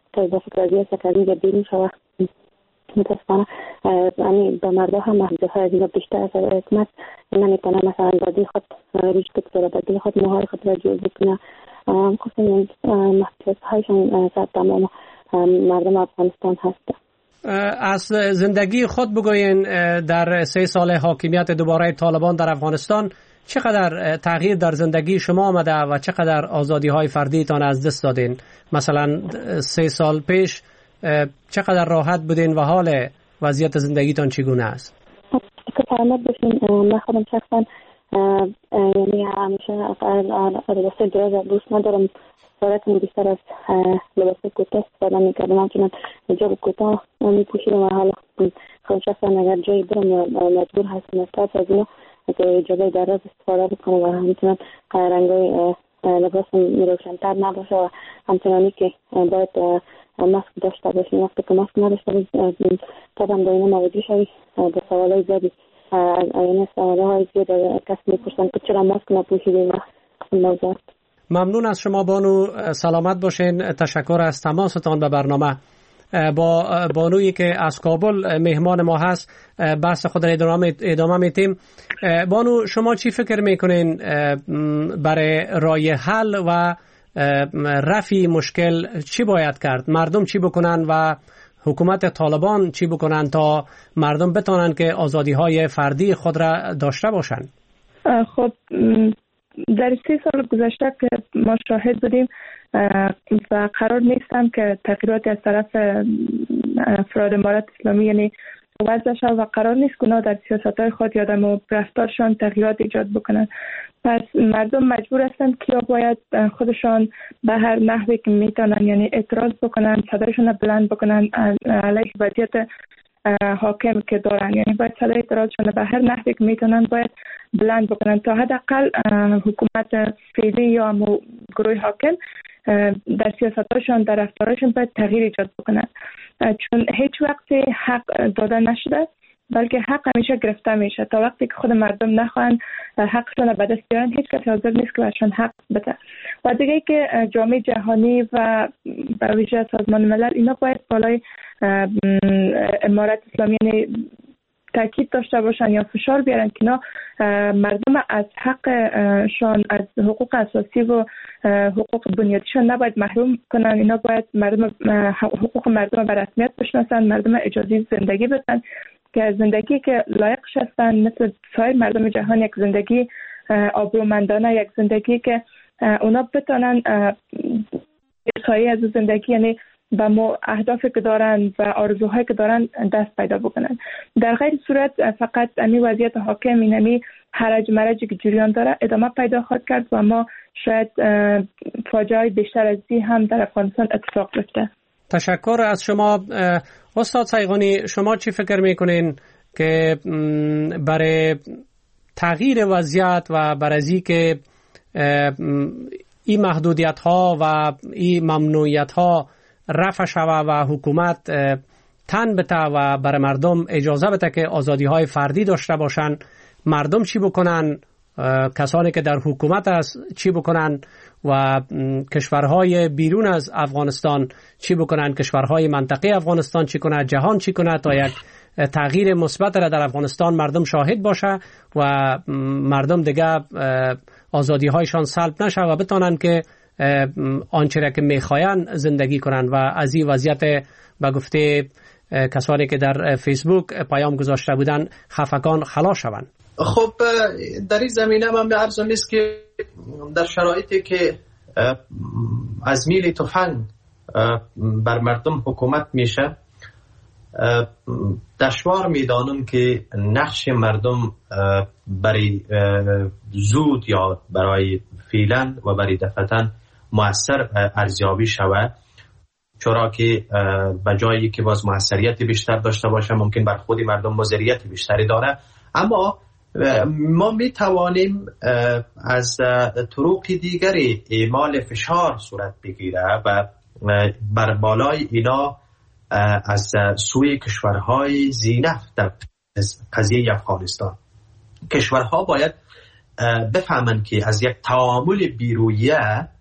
H: که به فکر ازی است که از اینجا بیرون شود. متاسفانه یعنی به مردا هم محدودهای از اینا بیشتر از حکومت نمیتونه مثلا بادی خود ریش بگذاره، بدی خود موهای خود را جور بکنه. خصوصا محدودهایشان سر تمام مردم افغانستان هست.
B: از زندگی خود بگوین در سه سال حاکمیت دوباره طالبان در افغانستان چقدر تغییر در زندگی شما آمده و چقدر آزادی های فردیتان از دست دادین؟ مثلا سه سال پیش چقدر راحت بودین و حال وضعیت زندگیتان چگونه است؟
H: که سلامت باشین. من خودم شخصا یعنی همیشه لباس دراز دوست ندارم، صورتم بیشتر از لباس کوتاه استفاده میکردم، همچنان حجاب کوتاه میپوشیدم و حالا خودم شخصا اگر جایی برم مجبور هستم استاد از اینو که حجاب دراز استفاده بکنم و همچنان رنگای لباسم روشن‌تر نباشه و همچنانی که باید ماسک داشته باشیم. وقتی که ماسک نداشته باشیم طبعا با اینا مواجه شوی به سوالای زیادی، یعنی سوالای زیاد کس میپرسن که چرا ماسک نپوشیدیم و موضوعات.
B: ممنون از شما بانو، سلامت باشین. تشکر از تماستان به برنامه. با بانویی که از کابل مهمان ما هست بحث خود را ادامه ادامه میتیم. بانو شما چی فکر میکنین برای راه حل و رفع مشکل چی باید کرد؟ مردم چی بکنن و حکومت طالبان چی بکنن تا مردم بتونن که آزادی های فردی خود را داشته باشن؟
D: خب در سی سال گذشته که ما شاهد بودیم و قرار نیستم که تغییرات از طرف افراد امارت اسلامی یعنی وضع شد و قرار نیست که اونا در سیاست‌های خود یادم و رفتارشان تغییرات ایجاد بکنن. پس مردم مجبور هستند که یا باید خودشان به هر نحوی که میتونن یعنی اعتراض بکنن، صدایشون بلند بکنن علیه وضعیت حاکم که دارن، یعنی باید صدای اعتراضشون به هر نحوی که میتونن باید بلند بکنن تا حداقل حکومت فعلی یا گروه حاکم در سیاستاشون در رفتارشون باید تغییر ایجاد بکنن، چون هیچ وقتی حق داده نشده بلکه حق همیشه گرفته میشه. تا وقتی که خود مردم نخواهن حقشون به دست بیارن هیچ کسی حاضر نیست که برشون حق بده. و دیگه که جامعه جهانی و به ویژه سازمان ملل اینا باید بالای امارت اسلامی تاکید داشته باشن یا فشار بیارن که اینا مردم از حقشان از حقوق اساسی و حقوق بنیادیشان نباید محروم کنن. اینا باید مردم حقوق مردم به رسمیت بشناسن، مردم اجازه زندگی بدن که زندگی که لایقش هستن مثل سایر مردم جهان، یک زندگی آبرومندانه، یک زندگی که اونا بتونن سایه از زندگی یعنی به ما اهدافی که دارن و آرزوهایی که دارن دست پیدا بکنن. در غیر صورت فقط امی وضعیت حاکم اینمی حرج مرجی که جریان داره ادامه پیدا خواهد کرد و ما شاید فاجعه بیشتر از این هم در افغانستان اتفاق بیفته.
B: تشکر از شما. استاد صیغانی شما چی فکر میکنین که برای تغییر وضعیت و برای که این محدودیت ها و این ممنوعیت ها رفع شوه و حکومت تن بده و برای مردم اجازه بده که آزادی های فردی داشته باشن، مردم چی بکنن؟ کسانی که در حکومت است چی بکنن و کشورهای بیرون از افغانستان چی بکنن؟ کشورهای منطقه افغانستان چی کنه؟ جهان چی کنه تا یک تغییر مثبت را در افغانستان مردم شاهد باشه و مردم دیگه آزادی هایشان سلب نشه و بتونن که آنچه را که میخواین زندگی کنن و از این وضعیت به گفته کسانی که در فیسبوک پیام گذاشته بودن خفگان خلاص شوند.
E: خب در این زمینه من به عرض نیست که در شرایطی که از میل تفنگ بر مردم حکومت میشه دشوار میدانم که نقش مردم برای زود یا برای فعلا و برای دفعتن مؤثر ارزیابی شود، چرا که به جایی که باز موثریت بیشتر داشته باشه ممکن بر خود مردم مضریت بیشتری داره. اما ما می توانیم از طرق دیگری اعمال فشار صورت بگیره و بر بالای اینا از سوی کشورهای ذی‌نفت در قضیه افغانستان کشورها باید بفهمند که از یک تعامل بیرویه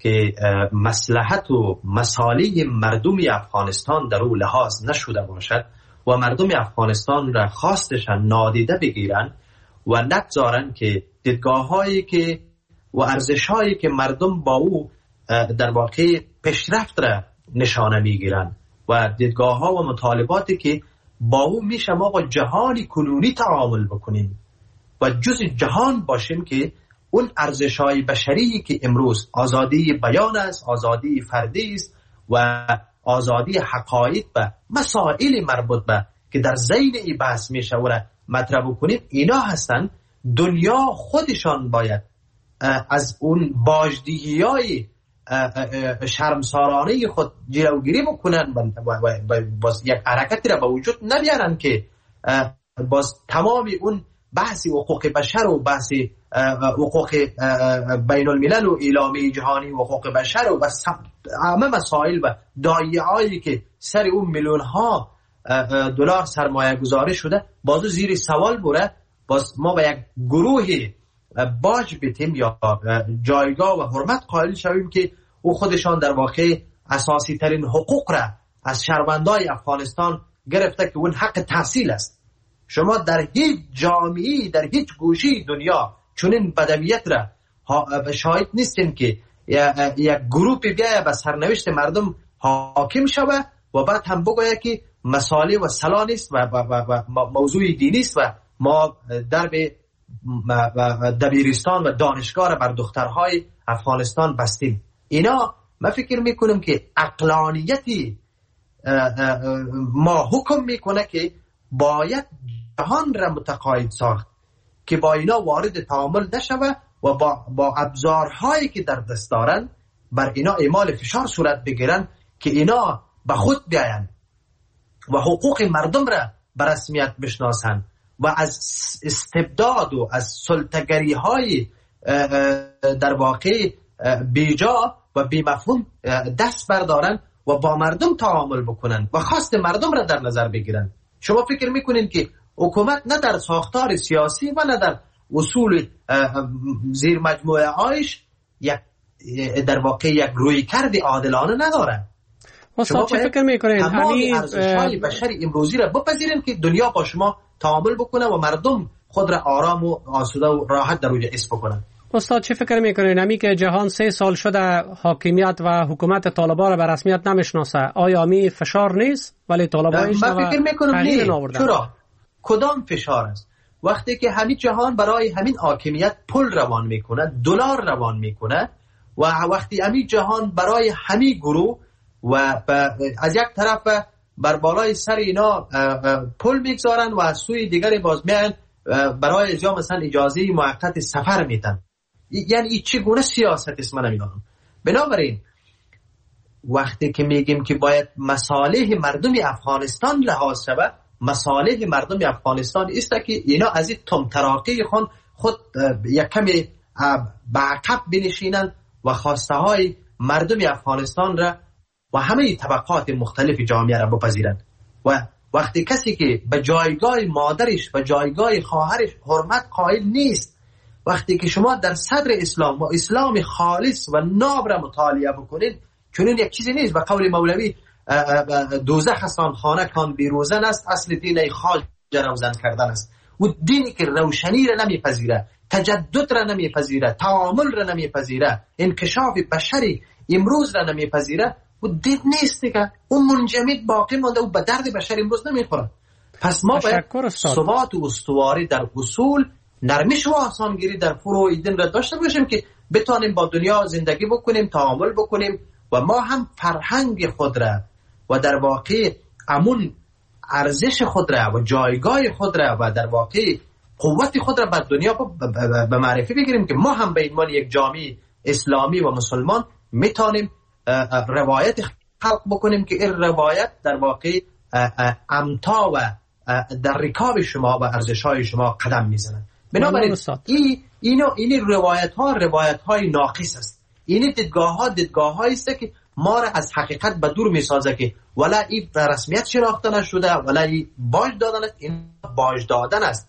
E: که مصلحت و مصالح مردم افغانستان در او لحاظ نشده باشد و مردم افغانستان را خواستشان نادیده بگیرن و نگذارن که دیدگاه هایی که و ارزش هایی که مردم با او در واقع پیشرفت را نشانه میگیرن و دیدگاه ها و مطالباتی که با او میشه ما با جهانی کنونی تعامل بکنیم و جز جهان باشیم که اون ارزش های بشری که امروز آزادی بیان است، آزادی فردی است و آزادی حقایق و مسائل مربوط به که در ذیل این بحث میشه و مطرح کنیم، اینا هستن دنیا خودشان باید از اون باجدهی های شرمسارانه خود جلوگیری بکنن و باز یک حرکتی را به وجود نبیارن که باز تمام اون بحث حقوق بشر و بحث حقوق بین الملل و اعلامیه جهانی و حقوق بشر و همه مسائل و دایعه‌ای که سر اون میلیون ها دلار سرمایه گذاری شده بازو زیر سوال بره، باز ما به یک گروه باج بیتیم یا جایگاه و حرمت قائل شویم که او خودشان در واقع اساسی ترین حقوق را از شهروندان افغانستان گرفته که اون حق تحصیل است. شما در هیچ جامعه در هیچ گوشه دنیا چنین بدویت را شاهد نیستین که یک گروه بیایه به سرنوشت مردم حاکم شوه و بعد هم بگویه که مسائل و سلا نیست و, و, و, و موضوع دینی است و ما در به دبیرستان و دانشگاه را بر دخترهای افغانستان بستیم. اینا من فکر میکنم که عقلانیتی ما حکم میکنه که باید جهان را متقاعد ساخت که با اینا وارد تعامل نشوه و با, با ابزارهایی که در دست دارن بر اینا اعمال فشار صورت بگیرن که اینا به خود بیاین و حقوق مردم را به رسمیت بشناسن و از استبداد و از سلطه‌گری های در واقع بیجا و بیمفهوم دست بردارن و با مردم تعامل بکنن و خواست مردم را در نظر بگیرن. شما فکر میکنین که حکومت نه در ساختار سیاسی و نه در اصول زیر مجموعه آیش یک در واقع یک رویکرد عادلانه نداره.
B: شما چه فکر میکنین
E: همین ارزش‌های بشری امروزی را بپذیرین که دنیا با شما تعامل بکنه و مردم خود را آرام و آسوده و راحت در اونجا حس بکنن.
B: استاد چه فکر میکنین همی که جهان سه سال شده حاکمیت و حکومت طالبان را به رسمیت نمیشناسه، آیا می فشار نیست ولی طالبان ایش
E: من فکر میکنم نه. چرا؟ کدام فشار است؟ وقتی که همین جهان برای همین حاکمیت پول روان میکنه، دلار روان میکنه و وقتی همین جهان برای همین گروه و از یک طرف بر بالای سر اینا پول میگذارن و از سوی دیگری باز میان برای اجرا مثلا اجازه موقت سفر میدن. یعنی این چگونه سیاست است من نمیدونم. بنابراین وقتی که میگیم که باید مصالح مردم افغانستان لحاظ شود، مصالح مردم افغانستان است که اینا از این تمتراقی خود خود یک کمی به عقب بنشینن و خواسته های مردم افغانستان را و همه طبقات مختلف جامعه را بپذیرند. و وقتی کسی که به جایگاه مادرش و جایگاه خواهرش حرمت قائل نیست، وقتی که شما در صدر اسلام و اسلام خالص و ناب را مطالعه بکنید، چون یک چیزی نیست. و قول مولوی دوزخ هستان خانه کان بیروزن است، اصل دین خاج روزن کردن است. و دینی که روشنی را نمیپذیره، تجدد را نمیپذیره، تعامل را نمیپذیره، انکشاف بشری امروز را نمیپذیره، و دید نیست دیگه. اون منجمد باقی مانده و به درد بشر امروز نمیخوره. پس ما باید ثبات و استواری در اصول، نرمش و آسانگیری در فروع دین را داشته باشیم که بتانیم با دنیا زندگی بکنیم، تعامل بکنیم و ما هم فرهنگ خود را و در واقع امون ارزش خود را و جایگاه خود را و در واقع قوت خود را به دنیا به معرفی بگیریم که ما هم به عنوان یک جامعه اسلامی و مسلمان میتونیم روایت خلق بکنیم که این روایت در واقع امتا و در رکاب شما و ارزش‌های شما قدم میزنند. بنابراین این اینو این روایت ها روایت های ناقص است. این دیدگاه ها دیدگاه هایی است که ما را از حقیقت به دور میسازه که ولی این رسمیت شناخته نشده، ولی این باج دادن است. این باج دادن است.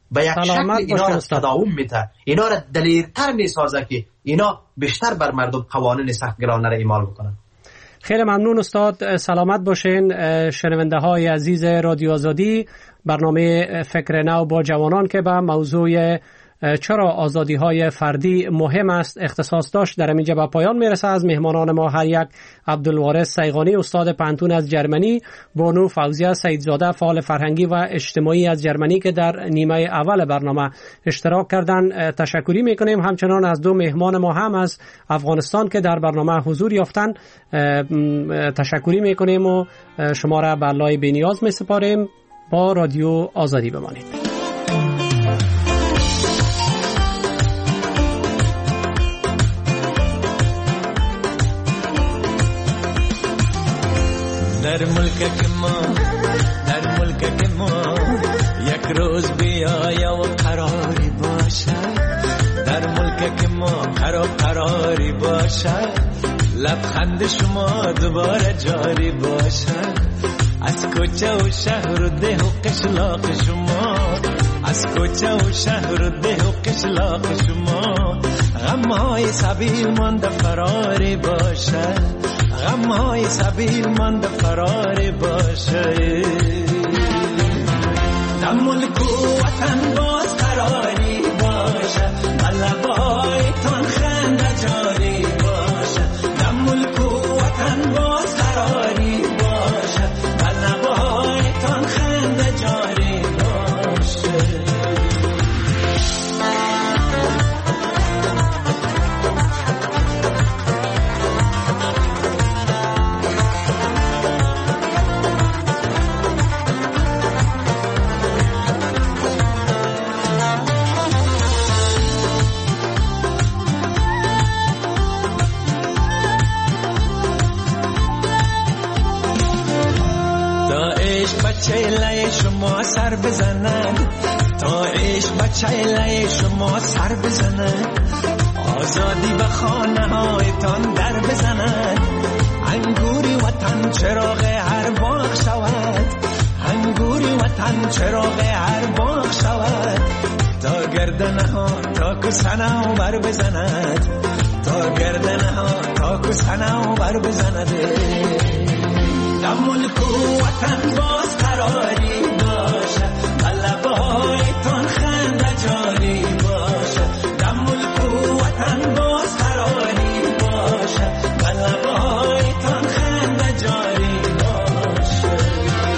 E: به یک شکل اینا را تداوم میده، اینا را دلیرتر میسازه که اینا بیشتر بر مردم قوانین سختگیرانه را اعمال بکنن.
B: خیلی ممنون استاد، سلامت باشین. شنونده های عزیز رادیو آزادی، برنامه فکر نو با جوانان که به موضوع چرا آزادی های فردی مهم است اختصاص داشت در اینجا به پایان میرسه. از مهمانان ما هر یک عبدالوارث سیغانی استاد پانتون از جرمنی، بانو فوزیه سیدزاده فعال فرهنگی و اجتماعی از جرمنی که در نیمه اول برنامه اشتراک کردن تشکری میکنیم. همچنان از دو مهمان ما هم از افغانستان که در برنامه حضور یافتن تشکری میکنیم و شما را به لای بی‌نیاز میسپاریم. با رادیو آزادی بمانید.
I: در ملک ما در ملک ما یک روز بیایا و قراری باشد، در ملک ما قرار قراری باشد، لبخند شما دوباره جاری باشد. از کوچه و شهر و ده و قشلاق شما، از کوچه و شهر و ده و قشلاق شما، غمهای سبیل مانده فراری باشد، غمهای سبیل مانده فراری باشد. در ملک و وطن باز قراری باشد، لبایتان خنده جاری باشد. در ملک و وطن باز قراری باشد، لبایتان خنده جاری باشد. چیله شما سر بزند، تا عشق با چیله شما سر بزند، آزادی به خانه هایتان در بزند، انگوری وطن چراغ هر باغ شود، انگوری وطن چراغ هر باغ شود، تا گردنه ها تا کسنه بر بزند، تا گردنه ها تا کسنه بر بزند. در ملک و وطن باز قراری باشد، لبایتان خنده جاری باشد. در ملک و وطن باز قراری باشد، لبایتان خنده جاری باشد.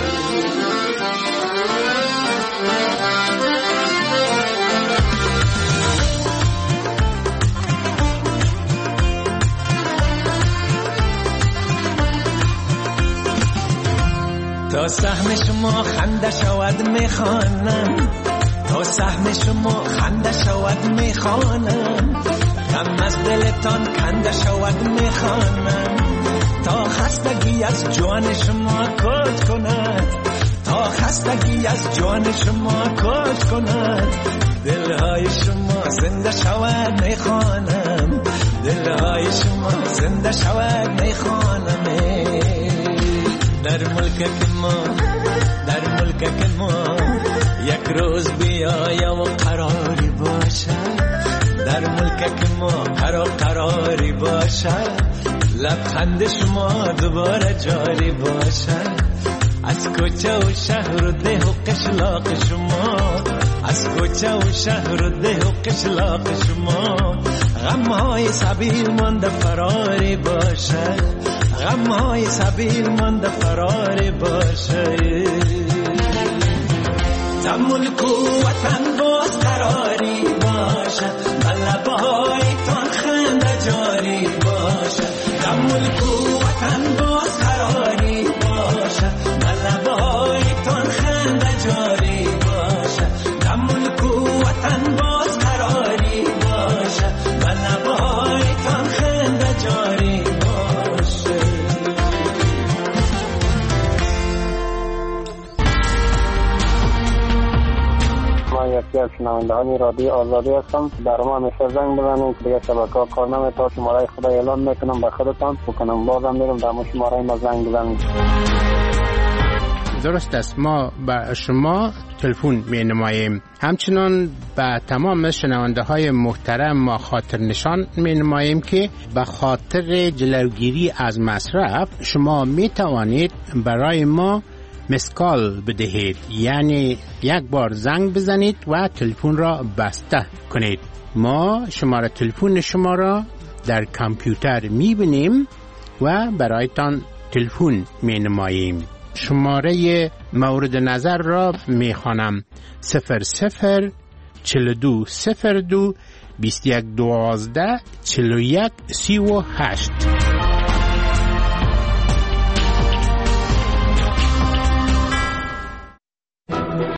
I: تا سهم شما خنده شود میخوانم، تا سهم شما خنده شود میخوانم، غم از دلتان کنده شود میخوانم، تا خستگی از جان شما کج کند، تا خستگی از جان شما کج کند، دلهای شما زنده شود میخوانم، دلهای شما زنده شود میخوانم. در ملک ما در ملک ما یک روز بیایا و قراری باشد، در ملک ما قرار قراری باشد، لبخند شما دوباره جاری باشد. از کوچه و شهر و ده و قشلاق شما، از کوچه و شهر و ده و قشلاق شما، غمهای سبیل مانده فراری باشد، غمهای سبیل مانده فراری باشد. در ملک و وطن باز قراری باشد، لبایتان خنده جاری باشد. در ملک و وطن باز قراری باشد، لبایتان خنده جاری باشد. در ملک و وطن باز قراری باشد، لبایتان خنده جاری باشد.
J: یکی از شنوندهان رادیو آزادی هستم. در ما همیشه زنگ بزنید که دیگه شبکه ها کار نمی‌کنه. شماره خدا اعلان میکنم به خودتان بکنم، بازم میرم در شماره ما زنگ بزنید.
K: درست است، ما به شما تلفن می نماییم. همچنان به تمام شنونده های محترم ما خاطر نشان می نماییم که به خاطر جلوگیری از مصرف شما می توانید برای ما مسکال بدهید، یعنی یک بار زنگ بزنید و تلفن را بسته کنید. ما شماره تلفن شما را در کامپیوتر می بینیم و برایتان تلفن می نماییم. شماره مورد نظر را می خوانم: صفر صفر چل دو صفر دو بیست یک دوازده چل یک سی و هشت.